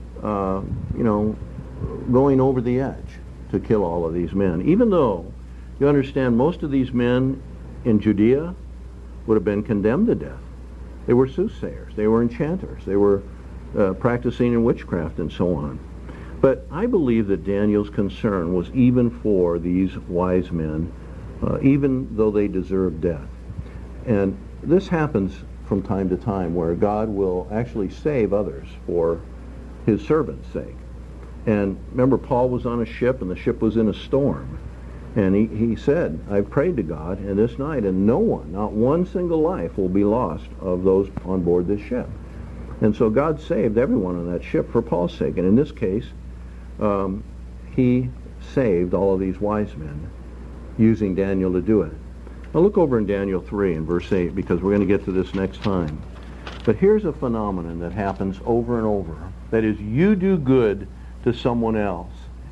uh, you know, going over the edge to kill all of these men. Even though, you understand, most of these men in Judea would have been condemned to death. They were soothsayers. They were enchanters. They were uh, practicing in witchcraft and so on. But I believe that Daniel's concern was even for these wise men, uh, even though they deserved death. And this happens from time to time where God will actually save others for his servant's sake. And remember, Paul was on a ship, and the ship was in a storm. And he, he said, I've prayed to God and this night, and no one, not one single life will be lost of those on board this ship. And so God saved everyone on that ship for Paul's sake. And in this case, um, he saved all of these wise men using Daniel to do it. Now look over in Daniel three and verse eight, because we're going to get to this next time. But here's a phenomenon that happens over and over. That is, you do good to someone else,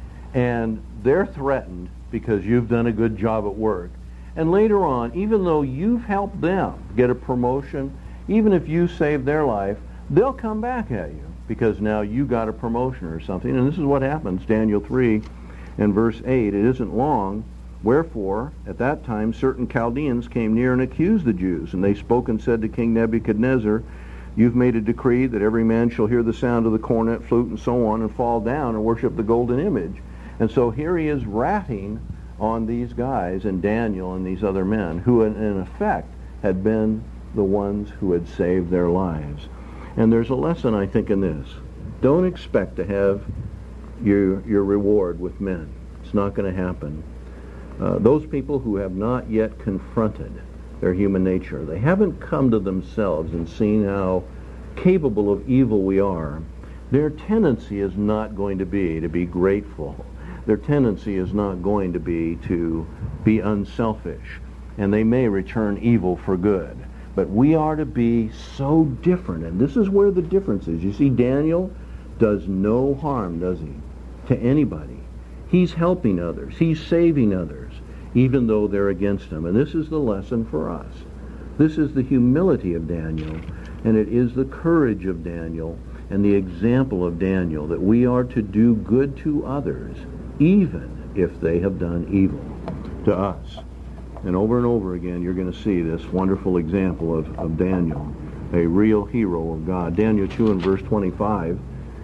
and they're threatened because you've done a good job at work. And later on, even though you've helped them get a promotion, even if you saved their life, they'll come back at you because now you got a promotion or something. And this is what happens, Daniel three and verse eight. It isn't long. Wherefore, at that time, certain Chaldeans came near and accused the Jews. And they spoke and said to King Nebuchadnezzar, You've made a decree that every man shall hear the sound of the cornet, flute, and so on, and fall down and worship the golden image. And so here he is ratting on these guys and Daniel and these other men who in, in effect had been the ones who had saved their lives. And there's a lesson, I think, in this. Don't expect to have your, your reward with men. It's not going to happen. Uh, those people who have not yet confronted their human nature, they haven't come to themselves and seen how capable of evil we are, their tendency is not going to be to be grateful. Their tendency is not going to be to be unselfish, and they may return evil for good. But we are to be so different, and this is where the difference is. You see, Daniel does no harm, does he, to anybody. He's helping others. He's saving others, even though they're against him. And this is the lesson for us. This is the humility of Daniel, and it is the courage of Daniel and the example of Daniel that we are to do good to others, even if they have done evil to us. And over and over again, you're going to see this wonderful example of, of Daniel, a real hero of God. Daniel two and verse twenty-five,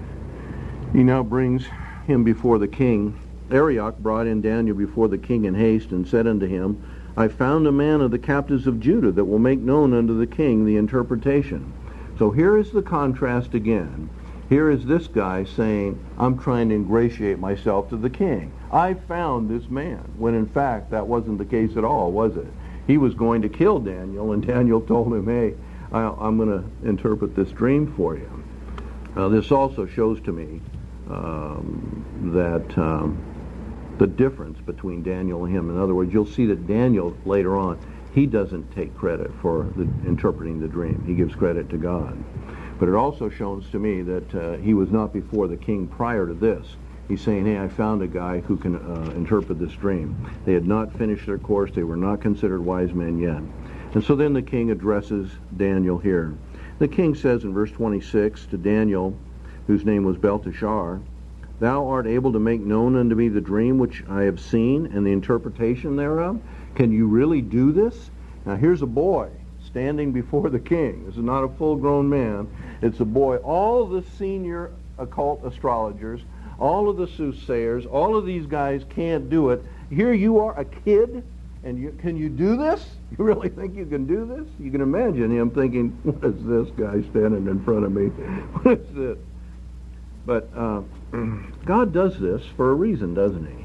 he now brings him before the king. Arioch brought in Daniel before the king in haste, and said unto him, I found a man of the captives of Judah that will make known unto the king the interpretation. So here is the contrast again. Here is this guy saying, I'm trying to ingratiate myself to the king. I found this man, when in fact that wasn't the case at all, was it? He was going to kill Daniel, and Daniel told him, hey, I, I'm going to interpret this dream for you. Uh, this also shows to me um, that um, the difference between Daniel and him. In other words, you'll see that Daniel later on, he doesn't take credit for the, interpreting the dream. He gives credit to God. But it also shows to me that uh, he was not before the king prior to this. He's saying, hey, I found a guy who can uh, interpret this dream. They had not finished their course. They were not considered wise men yet. And so then the king addresses Daniel here. The king says in verse twenty-six to Daniel, whose name was Belteshazzar, "Thou art able to make known unto me the dream which I have seen and the interpretation thereof." Can you really do this? Now here's a boy standing before the king. This is not a full-grown man. It's a boy. All the senior occult astrologers, all of the soothsayers, all of these guys can't do it. Here you are, a kid, and you, can you do this? You really think you can do this? You can imagine him thinking, what is this guy standing in front of me? What is this? But uh, God does this for a reason, doesn't he?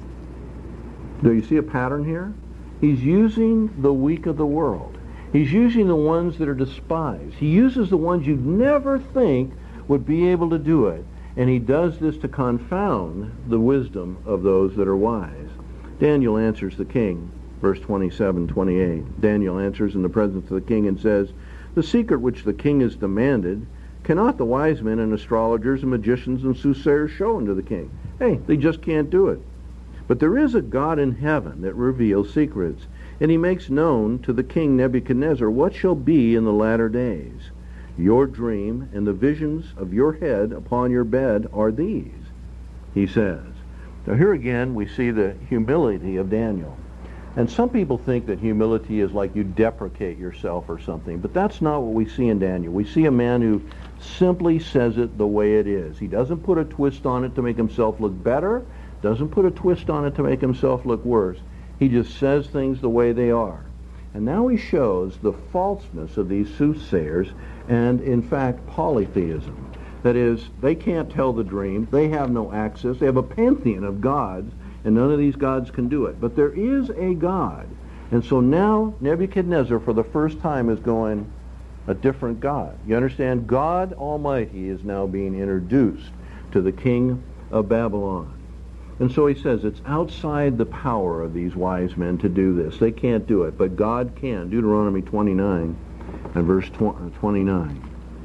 Do you see a pattern here? He's using the weak of the world. He's using the ones that are despised. He uses the ones you'd never think would be able to do it. And he does this to confound the wisdom of those that are wise. Daniel answers the king, verse twenty-seven, twenty-eight. Daniel answers in the presence of the king and says, "The secret which the king has demanded cannot the wise men and astrologers and magicians and soothsayers show unto the king." Hey, they just can't do it. "But there is a God in heaven that reveals secrets, and he makes known to the king Nebuchadnezzar what shall be in the latter days. Your dream and the visions of your head upon your bed are these," he says. Now here again we see the humility of Daniel. And some people think that humility is like you deprecate yourself or something, but that's not what we see in Daniel. We see a man who simply says it the way it is. He doesn't put a twist on it to make himself look better, doesn't put a twist on it to make himself look worse. He just says things the way they are. And now he shows the falseness of these soothsayers and, in fact, polytheism. That is, they can't tell the dream. They have no access. They have a pantheon of gods, and none of these gods can do it. But there is a God. And so now Nebuchadnezzar, for the first time, is going, a different God. You understand? God Almighty is now being introduced to the king of Babylon. And so he says it's outside the power of these wise men to do this. They can't do it, but God can. Deuteronomy twenty-nine and verse twenty-nine.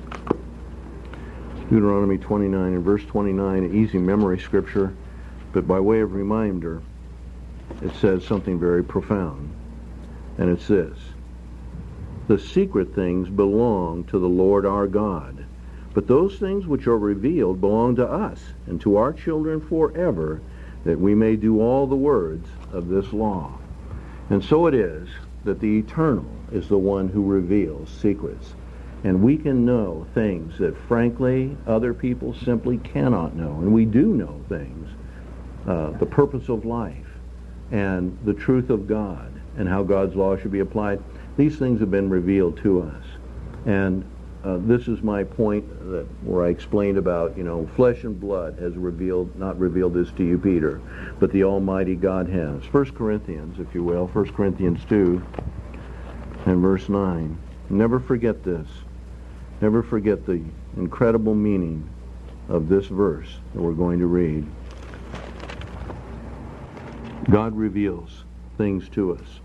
Deuteronomy twenty-nine and verse twenty-nine, an easy memory scripture, but by way of reminder, it says something very profound. And it's this: "The secret things belong to the Lord our God, but those things which are revealed belong to us and to our children forever, that we may do all the words of this law." And so it is that the Eternal is the one who reveals secrets. And we can know things that, frankly, other people simply cannot know. And we do know things. Uh, the purpose of life and the truth of God and how God's law should be applied. These things have been revealed to us. And Uh, this is my point that where I explained about, you know, flesh and blood has revealed, not revealed this to you, Peter, but the Almighty God has. First Corinthians, if you will, First Corinthians two and verse nine. Never forget this. Never forget the incredible meaning of this verse that we're going to read. God reveals things to us.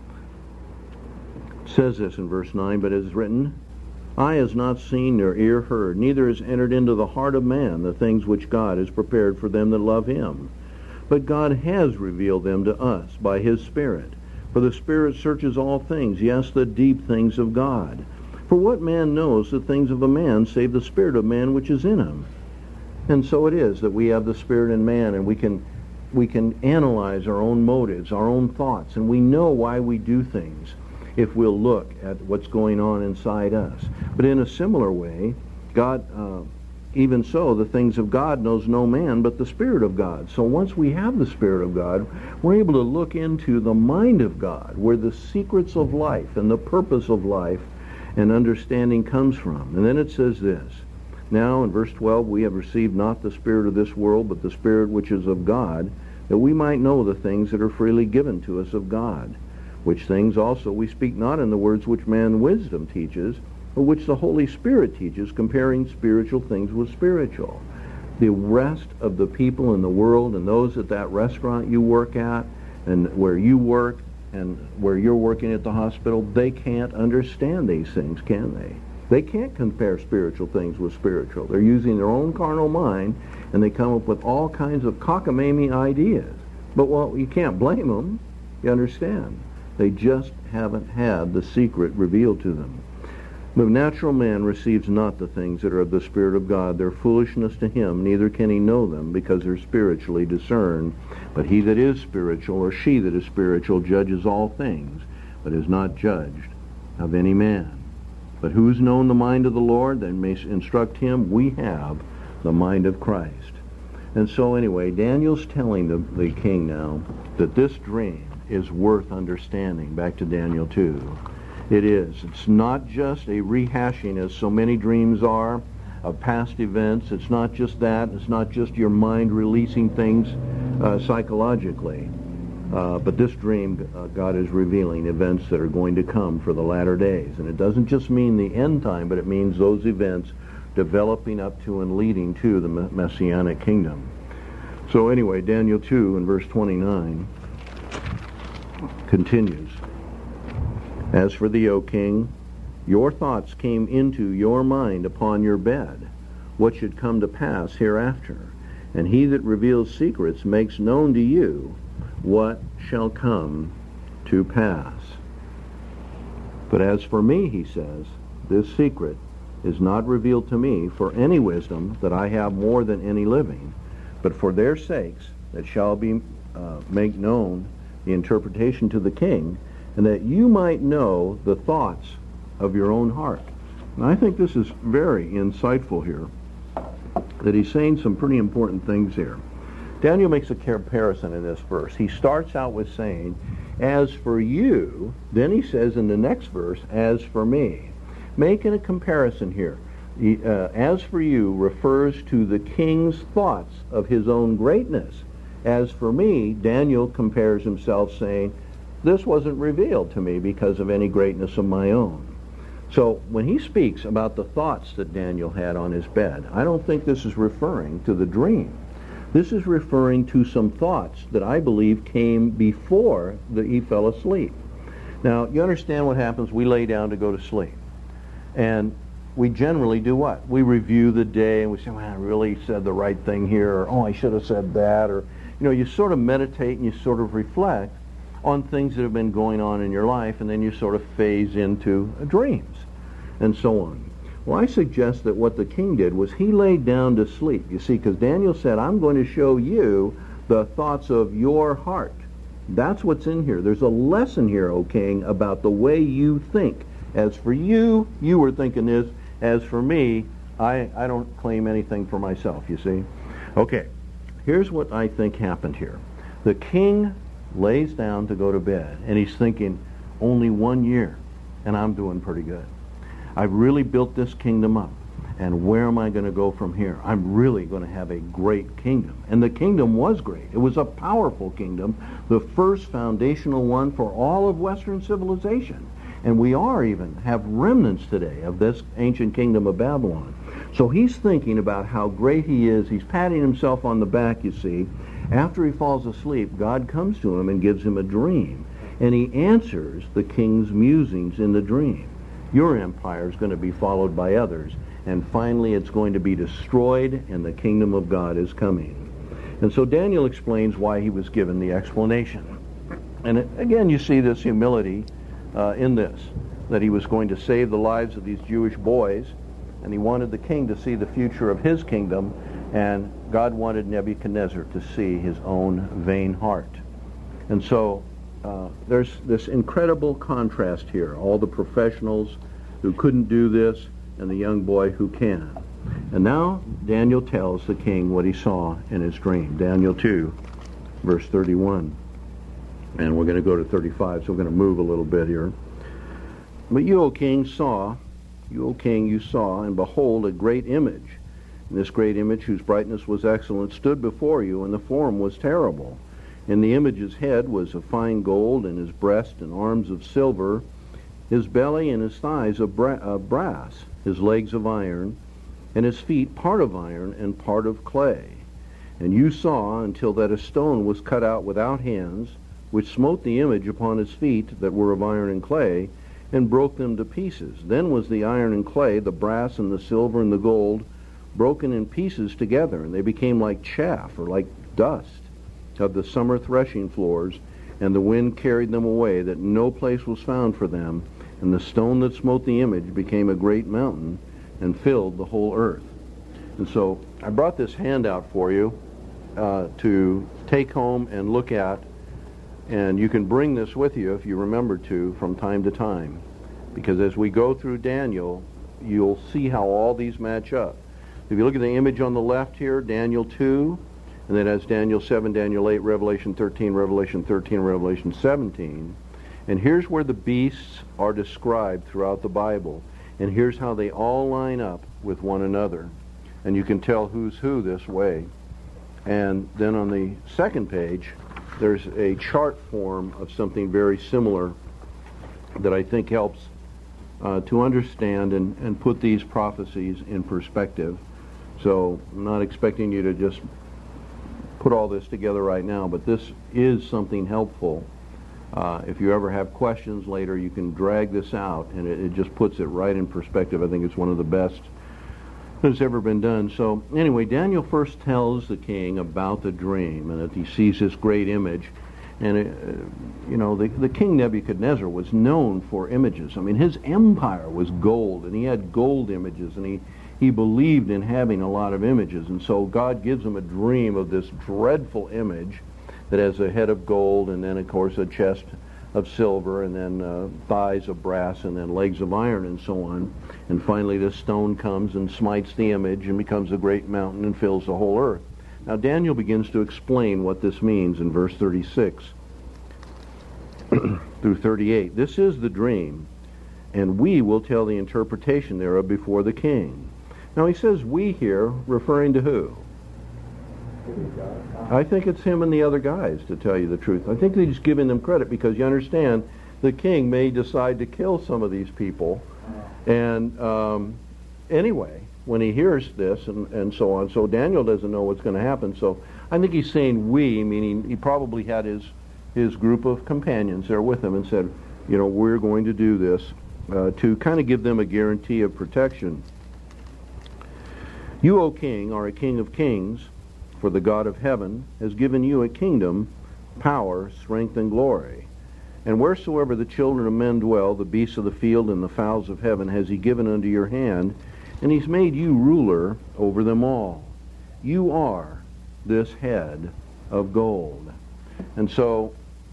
It says this in verse nine, "But it is written, Eye has not seen nor ear heard, neither has entered into the heart of man the things which God has prepared for them that love him. But God has revealed them to us by his Spirit. For the Spirit searches all things, yes, the deep things of God. For what man knows the things of a man, save the spirit of man which is in him?" And so it is that we have the Spirit in man, and we can we can analyze our own motives, our own thoughts, and we know why we do things if we'll look at what's going on inside us. But in a similar way, God, uh, even so, the things of God knows no man but the Spirit of God. So once we have the Spirit of God, we're able to look into the mind of God, where the secrets of life and the purpose of life and understanding comes from. And then it says this, "Now in verse twelve, we have received not the spirit of this world, but the Spirit which is of God, that we might know the things that are freely given to us of God. Which things also we speak not in the words which man wisdom teaches, but which the Holy Spirit teaches, comparing spiritual things with spiritual." The rest of the people in the world and those at that restaurant you work at and where you work and where you're working at the hospital, they can't understand these things, can they? They can't compare spiritual things with spiritual. They're using their own carnal mind, and they come up with all kinds of cockamamie ideas. But, well, you can't blame them. You understand? They just haven't had the secret revealed to them. But natural man receives not the things that are of the Spirit of God. They're foolishness to him, neither can he know them, because they're spiritually discerned. But he that is spiritual, or she that is spiritual, judges all things, but is not judged of any man. But who's known the mind of the Lord, that may instruct him? We have the mind of Christ. And so anyway, Daniel's telling the, the king now that this dream is worth understanding. Back to Daniel two. It is. It's not just a rehashing, as so many dreams are, of past events. It's not just that. It's not just your mind releasing things uh, psychologically. Uh, but this dream, uh, God is revealing events that are going to come for the latter days. And it doesn't just mean the end time, but it means those events developing up to and leading to the Messianic kingdom. So anyway, Daniel two and verse twenty-nine continues. As for thee, O king, your thoughts came into your mind upon your bed, what should come to pass hereafter. And he that reveals secrets makes known to you what shall come to pass. But as for me, he says, this secret is not revealed to me for any wisdom that I have more than any living, but for their sakes that shall be uh, make known the interpretation to the king, and that you might know the thoughts of your own heart. And I think this is very insightful here, that he's saying some pretty important things here. Daniel makes a comparison in this verse. He starts out with saying, as for you, then he says in the next verse, as for me. Making a comparison here. He, uh, as for you refers to the king's thoughts of his own greatness. As for me, Daniel compares himself saying, this wasn't revealed to me because of any greatness of my own. So when he speaks about the thoughts that Daniel had on his bed, I don't think this is referring to the dream. This is referring to some thoughts that I believe came before the, he fell asleep. Now, you understand what happens? We lay down to go to sleep. And we generally do what? We review the day and we say, well, I really said the right thing here, or oh, I should have said that, or, you know, you sort of meditate and you sort of reflect on things that have been going on in your life, and then you sort of phase into dreams and so on. Well, I suggest that what the king did was he laid down to sleep. You see, because Daniel said, I'm going to show you the thoughts of your heart. That's what's in here. There's a lesson here, O king, about the way you think. As for you, you were thinking this. As for me, I, I don't claim anything for myself, you see. Okay, here's what I think happened here. The king lays down to go to bed, and he's thinking, only one year, and I'm doing pretty good. I've really built this kingdom up, and where am I going to go from here? I'm really going to have a great kingdom. And the kingdom was great. It was a powerful kingdom, the first foundational one for all of Western civilization. And we are even, have remnants today of this ancient kingdom of Babylon. So he's thinking about how great he is. He's patting himself on the back, you see. After he falls asleep, God comes to him and gives him a dream. And he answers the king's musings in the dream. Your empire is going to be followed by others. And finally it's going to be destroyed, and the kingdom of God is coming. And so Daniel explains why he was given the explanation. And it, again, you see this humility uh, in this, that he was going to save the lives of these Jewish boys, and he wanted the king to see the future of his kingdom, and God wanted Nebuchadnezzar to see his own vain heart. And so uh, there's this incredible contrast here, all the professionals who couldn't do this and the young boy who can. And now Daniel tells the king what he saw in his dream. Daniel two, verse thirty-one. And we're going to go to thirty-five, so we're going to move a little bit here. But you, O king, saw, you, O king, you saw, and behold, a great image. And this great image, whose brightness was excellent, stood before you, and the form was terrible. And the image's head was of fine gold, and his breast and arms of silver, his belly and his thighs of bra- uh, brass, his legs of iron, and his feet part of iron and part of clay. And you saw until that a stone was cut out without hands, which smote the image upon his feet that were of iron and clay, and broke them to pieces. Then was the iron and clay, the brass and the silver and the gold, broken in pieces together, and they became like chaff, or like dust, of the summer threshing floors, and the wind carried them away, that no place was found for them, And the stone that smote the image became a great mountain and filled the whole earth. And so I brought this handout for you uh, to take home and look at, and you can bring this with you if you remember to from time to time, because as we go through Daniel, you'll see how all these match up. If you look at the image on the left here, Daniel two, and then has Daniel seven, Daniel eight, Revelation thirteen, Revelation thirteen, Revelation seventeen. And here's where the beasts are described throughout the Bible. And here's how they all line up with one another. And you can tell who's who this way. And then on the second page, there's a chart form of something very similar that I think helps uh, to understand and, and put these prophecies in perspective. So I'm not expecting you to just put all this together right now, but this is something helpful. Uh, if you ever have questions later, you can drag this out, and it, it just puts it right in perspective. I think it's one of the best that's ever been done. So anyway, Daniel first tells the king about the dream, and that he sees this great image. And, it, uh, you know, the, the king Nebuchadnezzar was known for images. I mean, his empire was gold, and he had gold images, and he, he believed in having a lot of images. And so God gives him a dream of this dreadful image that has a head of gold, and then, of course, a chest of silver, and then uh, thighs of brass, and then legs of iron, and so on. And finally this stone comes and smites the image and becomes a great mountain and fills the whole earth. Now Daniel begins to explain what this means in verse thirty-six through thirty-eight. This is the dream, and we will tell the interpretation thereof before the king. Now he says we here, referring to who? I think it's him and the other guys, to tell you the truth. I think they're just giving them credit because you understand the king may decide to kill some of these people. And um, anyway, when he hears this and, and so on, so Daniel doesn't know what's going to happen. So I think he's saying we, meaning he probably had his, his group of companions there with him and said, you know, we're going to do this uh, to kind of give them a guarantee of protection. You, O king, are a king of kings, for the God of heaven has given you a kingdom, power, strength, and glory. And wheresoever the children of men dwell, the beasts of the field and the fowls of heaven has he given unto your hand, and he's made you ruler over them all. You are this head of gold. And so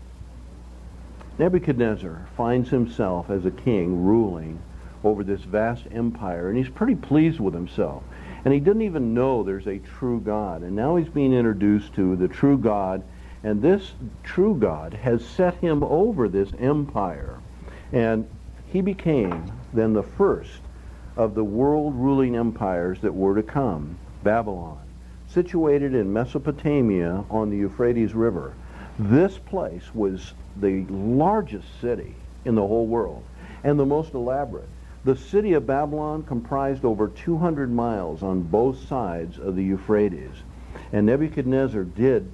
Nebuchadnezzar finds himself as a king ruling over this vast empire, and he's pretty pleased with himself. And he didn't even know there's a true God. And now he's being introduced to the true God, and this true God has set him over this empire. And he became then the first of the world-ruling empires that were to come, Babylon, situated in Mesopotamia on the Euphrates River. This place was the largest city in the whole world and the most elaborate. The city of Babylon comprised over two hundred miles on both sides of the Euphrates. And Nebuchadnezzar did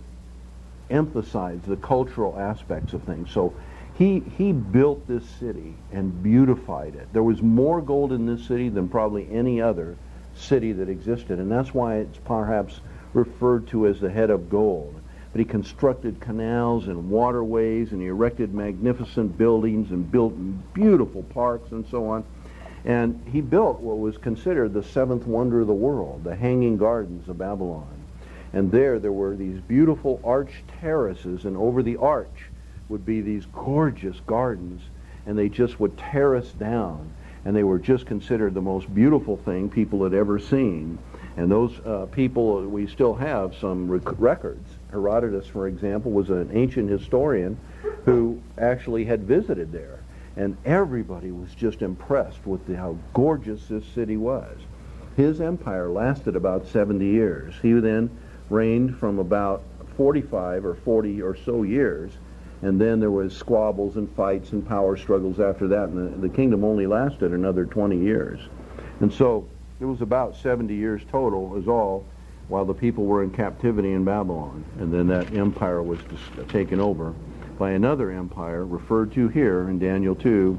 emphasize the cultural aspects of things. So he, he built this city and beautified it. There was more gold in this city than probably any other city that existed. And that's why it's perhaps referred to as the head of gold. But he constructed canals and waterways, and he erected magnificent buildings and built beautiful parks and so on. And he built what was considered the seventh wonder of the world, the Hanging Gardens of Babylon. And there, there were these beautiful arched terraces, and over the arch would be these gorgeous gardens, and they just would terrace down, and they were just considered the most beautiful thing people had ever seen. And those uh, people, we still have some rec- records. Herodotus, for example, was an ancient historian who actually had visited there. And everybody was just impressed with the, how gorgeous this city was. His empire lasted about seventy years. He then reigned from about forty-five or forty or so years, and then there was squabbles and fights and power struggles after that, and the, the kingdom only lasted another twenty years. And so it was about seventy years total is all, while the people were in captivity in Babylon. And then that empire was just taken over by another empire referred to here in Daniel two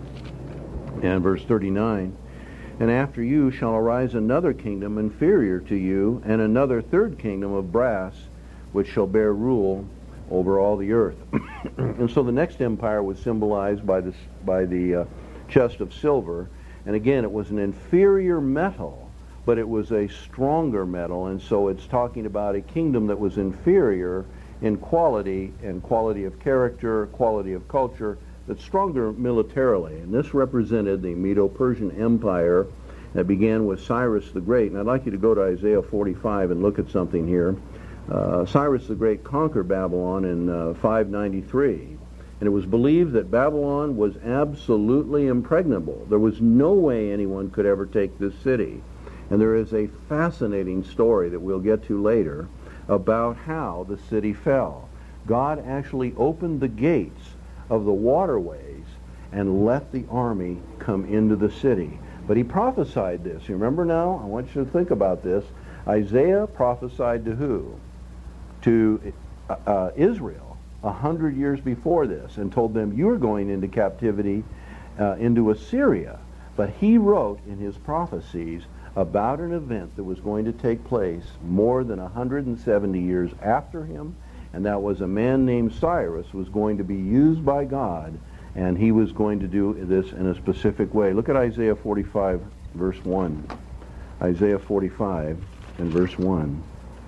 and verse thirty-nine. And after you shall arise another kingdom inferior to you, and another third kingdom of brass, which shall bear rule over all the earth. And so the next empire was symbolized by this by the uh, chest of silver. And again, it was an inferior metal, but it was a stronger metal, and so it's talking about a kingdom that was inferior in quality and quality of character, quality of culture, but stronger militarily. And this represented the Medo-Persian Empire that began with Cyrus the Great. And I'd like you to go to Isaiah forty-five and look at something here. Uh, Cyrus the Great conquered Babylon in uh, five ninety-three. And it was believed that Babylon was absolutely impregnable. There was no way anyone could ever take this city. And there is a fascinating story that we'll get to later about how the city fell. God actually opened the gates of the waterways and let the army come into the city. But he prophesied this. You remember now? I want you to think about this. Isaiah prophesied to who? To uh, uh, Israel. A hundred years before this, and told them, you're going into captivity uh, into Assyria. But he wrote in his prophecies about an event that was going to take place more than one hundred seventy years after him, and that was a man named Cyrus was going to be used by God, and he was going to do this in a specific way. Look at Isaiah forty-five, verse one. Isaiah forty-five and verse one.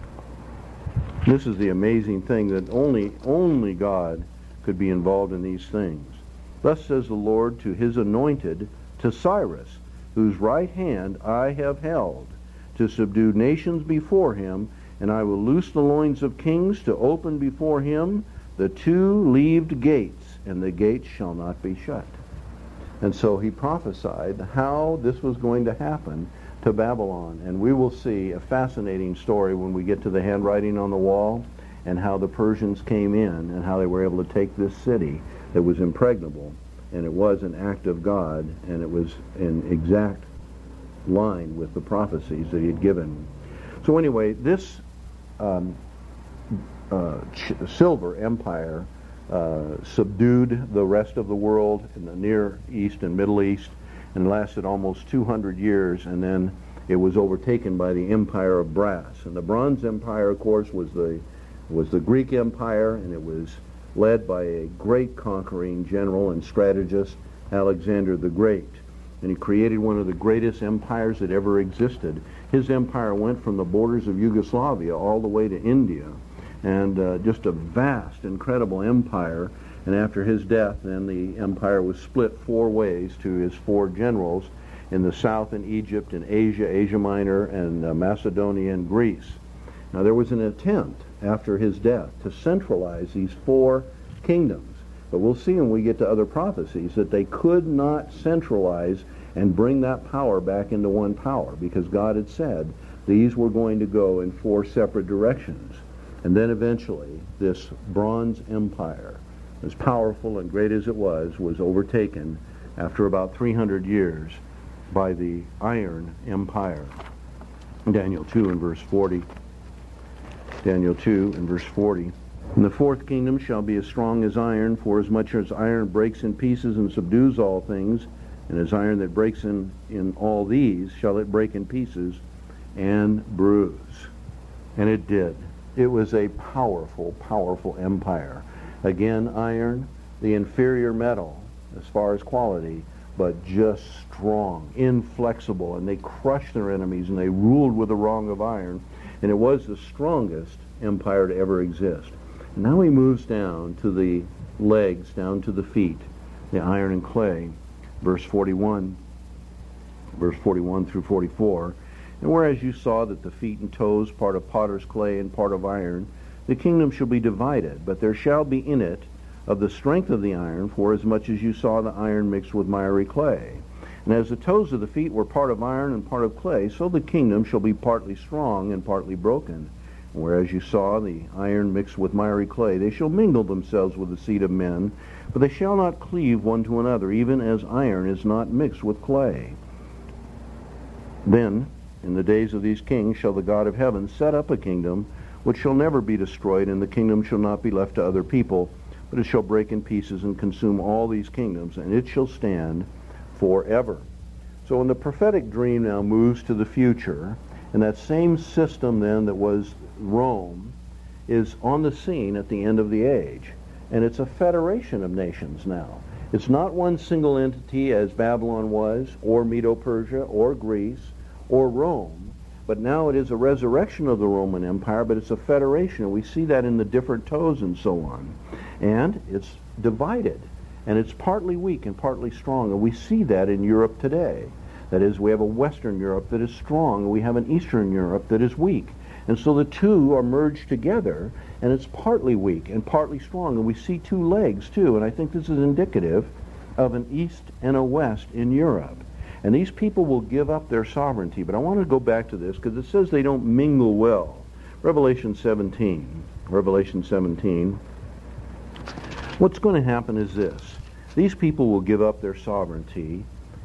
This is the amazing thing, that only, only God could be involved in these things. Thus says the Lord to his anointed, to Cyrus, whose right hand I have held, to subdue nations before him, and I will loose the loins of kings, to open before him the two-leaved gates, and the gates shall not be shut. And so he prophesied how this was going to happen to Babylon. And we will see a fascinating story when we get to the handwriting on the wall, and how the Persians came in and how they were able to take this city that was impregnable. And it was an act of God, and it was in exact line with the prophecies that he had given. So anyway, this um, uh, ch- silver empire uh, subdued the rest of the world in the Near East and Middle East, and lasted almost two hundred years, and then it was overtaken by the Empire of Brass. And the Bronze Empire, of course, was the was the Greek Empire, and it was led by a great conquering general and strategist, Alexander the Great. And he created one of the greatest empires that ever existed. His empire went from the borders of Yugoslavia all the way to India, and uh, just a vast, incredible empire. And after his death, then the empire was split four ways to his four generals in the south, in Egypt, in Asia, Asia Minor, and uh, Macedonia and Greece. Now there was an attempt after his death to centralize these four kingdoms. But we'll see when we get to other prophecies that they could not centralize and bring that power back into one power, because God had said these were going to go in four separate directions. And then eventually this Bronze Empire, as powerful and great as it was, was overtaken after about three hundred years by the Iron Empire. Daniel two and verse forty. Daniel two and verse forty. And the fourth kingdom shall be as strong as iron, for as much as iron breaks in pieces and subdues all things, and as iron that breaks in, in all these, shall it break in pieces and bruise. And it did. It was a powerful, powerful empire. Again, iron, the inferior metal as far as quality, but just strong, inflexible, and they crushed their enemies, and they ruled with the wrong of iron, and it was the strongest empire to ever exist. And now he moves down to the legs, down to the feet, the iron and clay, verse forty-one, verse forty-one through forty-four. And whereas you saw that the feet and toes, part of potter's clay and part of iron, the kingdom shall be divided, but there shall be in it of the strength of the iron, for as much as you saw the iron mixed with miry clay. And as the toes of the feet were part of iron and part of clay, so the kingdom shall be partly strong and partly broken. And whereas you saw the iron mixed with miry clay, they shall mingle themselves with the seed of men, but they shall not cleave one to another, even as iron is not mixed with clay. Then, in the days of these kings, shall the God of heaven set up a kingdom which shall never be destroyed, and the kingdom shall not be left to other people, but it shall break in pieces and consume all these kingdoms, and it shall stand forever. So when the prophetic dream now moves to the future, and that same system then that was Rome is on the scene at the end of the age, and it's a federation of nations now. It's not one single entity as Babylon was, or Medo-Persia, or Greece, or Rome, but now it is a resurrection of the Roman Empire, but it's a federation, and we see that in the different toes and so on. And it's divided, and it's partly weak and partly strong, and we see that in Europe today. That is, we have a Western Europe that is strong, and we have an Eastern Europe that is weak. And so the two are merged together, and it's partly weak and partly strong, and we see two legs too, and I think this is indicative of an East and a West in Europe. And these people will give up their sovereignty, but I want to go back to this because it says they don't mingle well. Revelation seventeen. Revelation seventeen. What's going to happen is this. These people will give up their sovereignty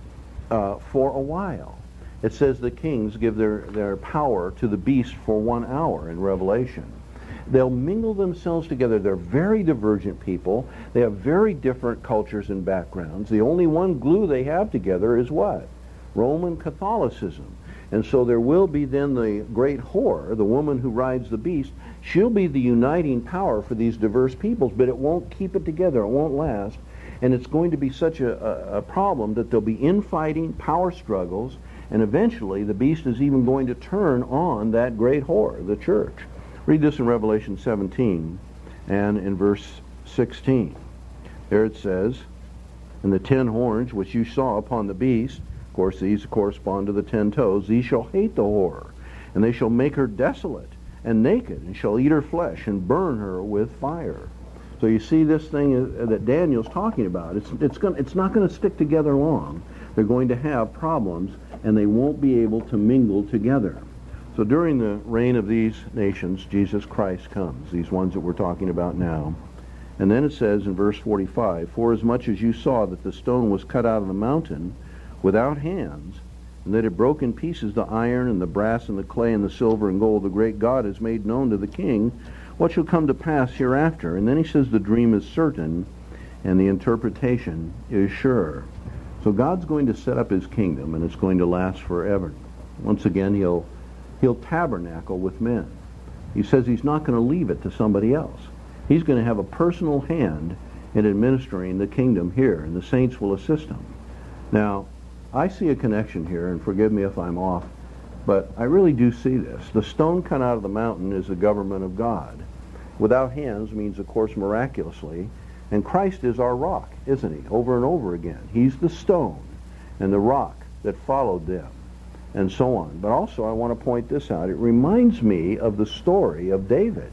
uh, for a while. It says the kings give their, their power to the beast for one hour in Revelation. They'll mingle themselves together. They're very divergent people. They have very different cultures and backgrounds. The only one glue they have together is what? Roman Catholicism. And so there will be then the great whore, the woman who rides the beast. She'll be the uniting power for these diverse peoples, but it won't keep it together. It won't last. And it's going to be such a, a, a problem that there'll be infighting, power struggles, and eventually the beast is even going to turn on that great whore, the church. Read this in Revelation seventeen and in verse sixteen. There it says, "And the ten horns which you saw upon the beast," of course these correspond to the ten toes, "these shall hate the whore, and they shall make her desolate and naked, and shall eat her flesh and burn her with fire." So you see this thing that Daniel's talking about. It's, it's, gonna, it's not going to stick together long. They're going to have problems, and they won't be able to mingle together. So during the reign of these nations, Jesus Christ comes, these ones that we're talking about now. And then it says in verse forty-five, "For as much as you saw that the stone was cut out of the mountain without hands, and that it broke in pieces the iron and the brass and the clay and the silver and gold, the great God has made known to the king what shall come to pass hereafter." And then he says the dream is certain and the interpretation is sure. So God's going to set up his kingdom, and it's going to last forever. Once again, he'll He'll tabernacle with men. He says he's not going to leave it to somebody else. He's going to have a personal hand in administering the kingdom here, and the saints will assist him. Now, I see a connection here, and forgive me if I'm off, but I really do see this. The stone cut out of the mountain is the government of God. Without hands means, of course, miraculously, and Christ is our rock, isn't he? Over and over again. He's the stone and the rock that followed them, and so on. But also I want to point this out. It reminds me of the story of David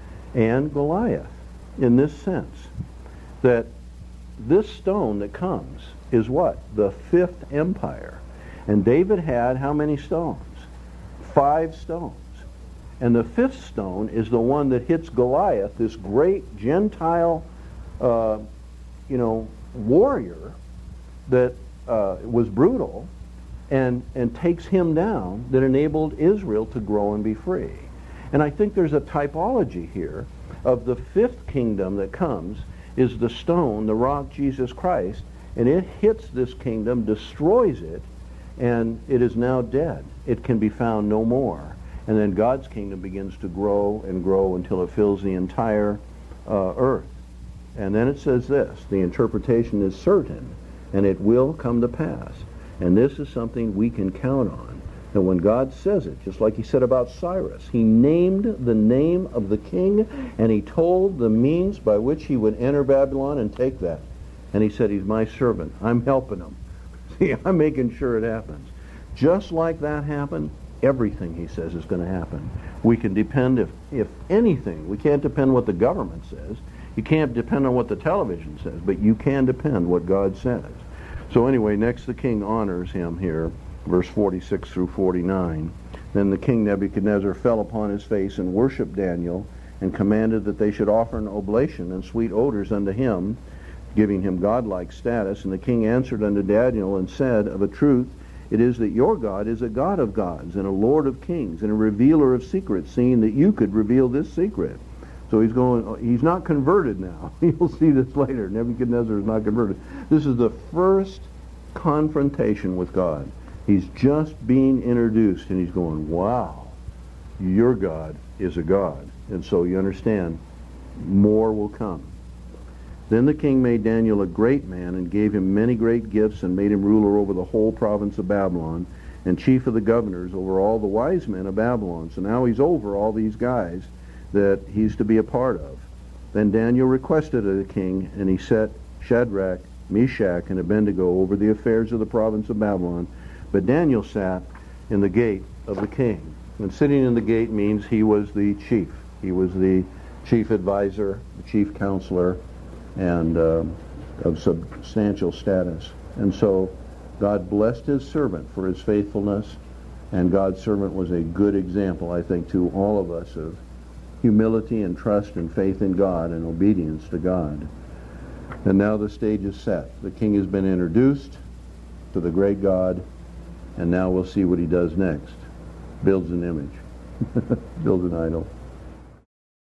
and Goliath in this sense, that this stone that comes is what? The fifth empire. And David had how many stones? Five stones. And the fifth stone is the one that hits Goliath, this great Gentile, uh, you know, warrior that uh, was brutal, and and takes him down, that enabled Israel to grow and be free. And I think there's a typology here of the fifth kingdom that comes is the stone, the rock, Jesus Christ, and it hits this kingdom, destroys it, and it is now dead. It can be found no more. And then God's kingdom begins to grow and grow until it fills the entire uh, earth. And then it says this, the interpretation is certain, and it will come to pass. And this is something we can count on. And when God says it, just like he said about Cyrus, he named the name of the king, and he told the means by which he would enter Babylon and take that. And he said, he's my servant. I'm helping him. See, I'm making sure it happens. Just like that happened, everything he says is going to happen. We can depend, if, if anything, we can't depend what the government says. You can't depend on what the television says, but you can depend what God says. So anyway, next the king honors him here, verse forty-six through forty-nine. Then the king Nebuchadnezzar fell upon his face and worshipped Daniel, and commanded that they should offer an oblation and sweet odors unto him, giving him godlike status. And the king answered unto Daniel and said, of a truth, it is that your God is a God of gods, and a Lord of kings, and a revealer of secrets, seeing that you could reveal this secret. So he's going, he's not converted now. You'll see this later. Nebuchadnezzar is not converted. This is the first confrontation with God. He's just being introduced, and he's going, wow, your God is a God. And so you understand, more will come. Then the king made Daniel a great man, and gave him many great gifts, and made him ruler over the whole province of Babylon, and chief of the governors over all the wise men of Babylon. So now he's over all these guys that he's to be a part of. Then Daniel requested of the king, and he set Shadrach, Meshach, and Abednego over the affairs of the province of Babylon. But Daniel sat in the gate of the king. And sitting in the gate means he was the chief. He was the chief advisor, the chief counselor, and uh, of substantial status. And so God blessed his servant for his faithfulness, and God's servant was a good example, I think, to all of us of humility and trust and faith in God and obedience to God. And now the stage is set. The king has been introduced to the great God, and now we'll see what he does next. Builds an image, builds an idol.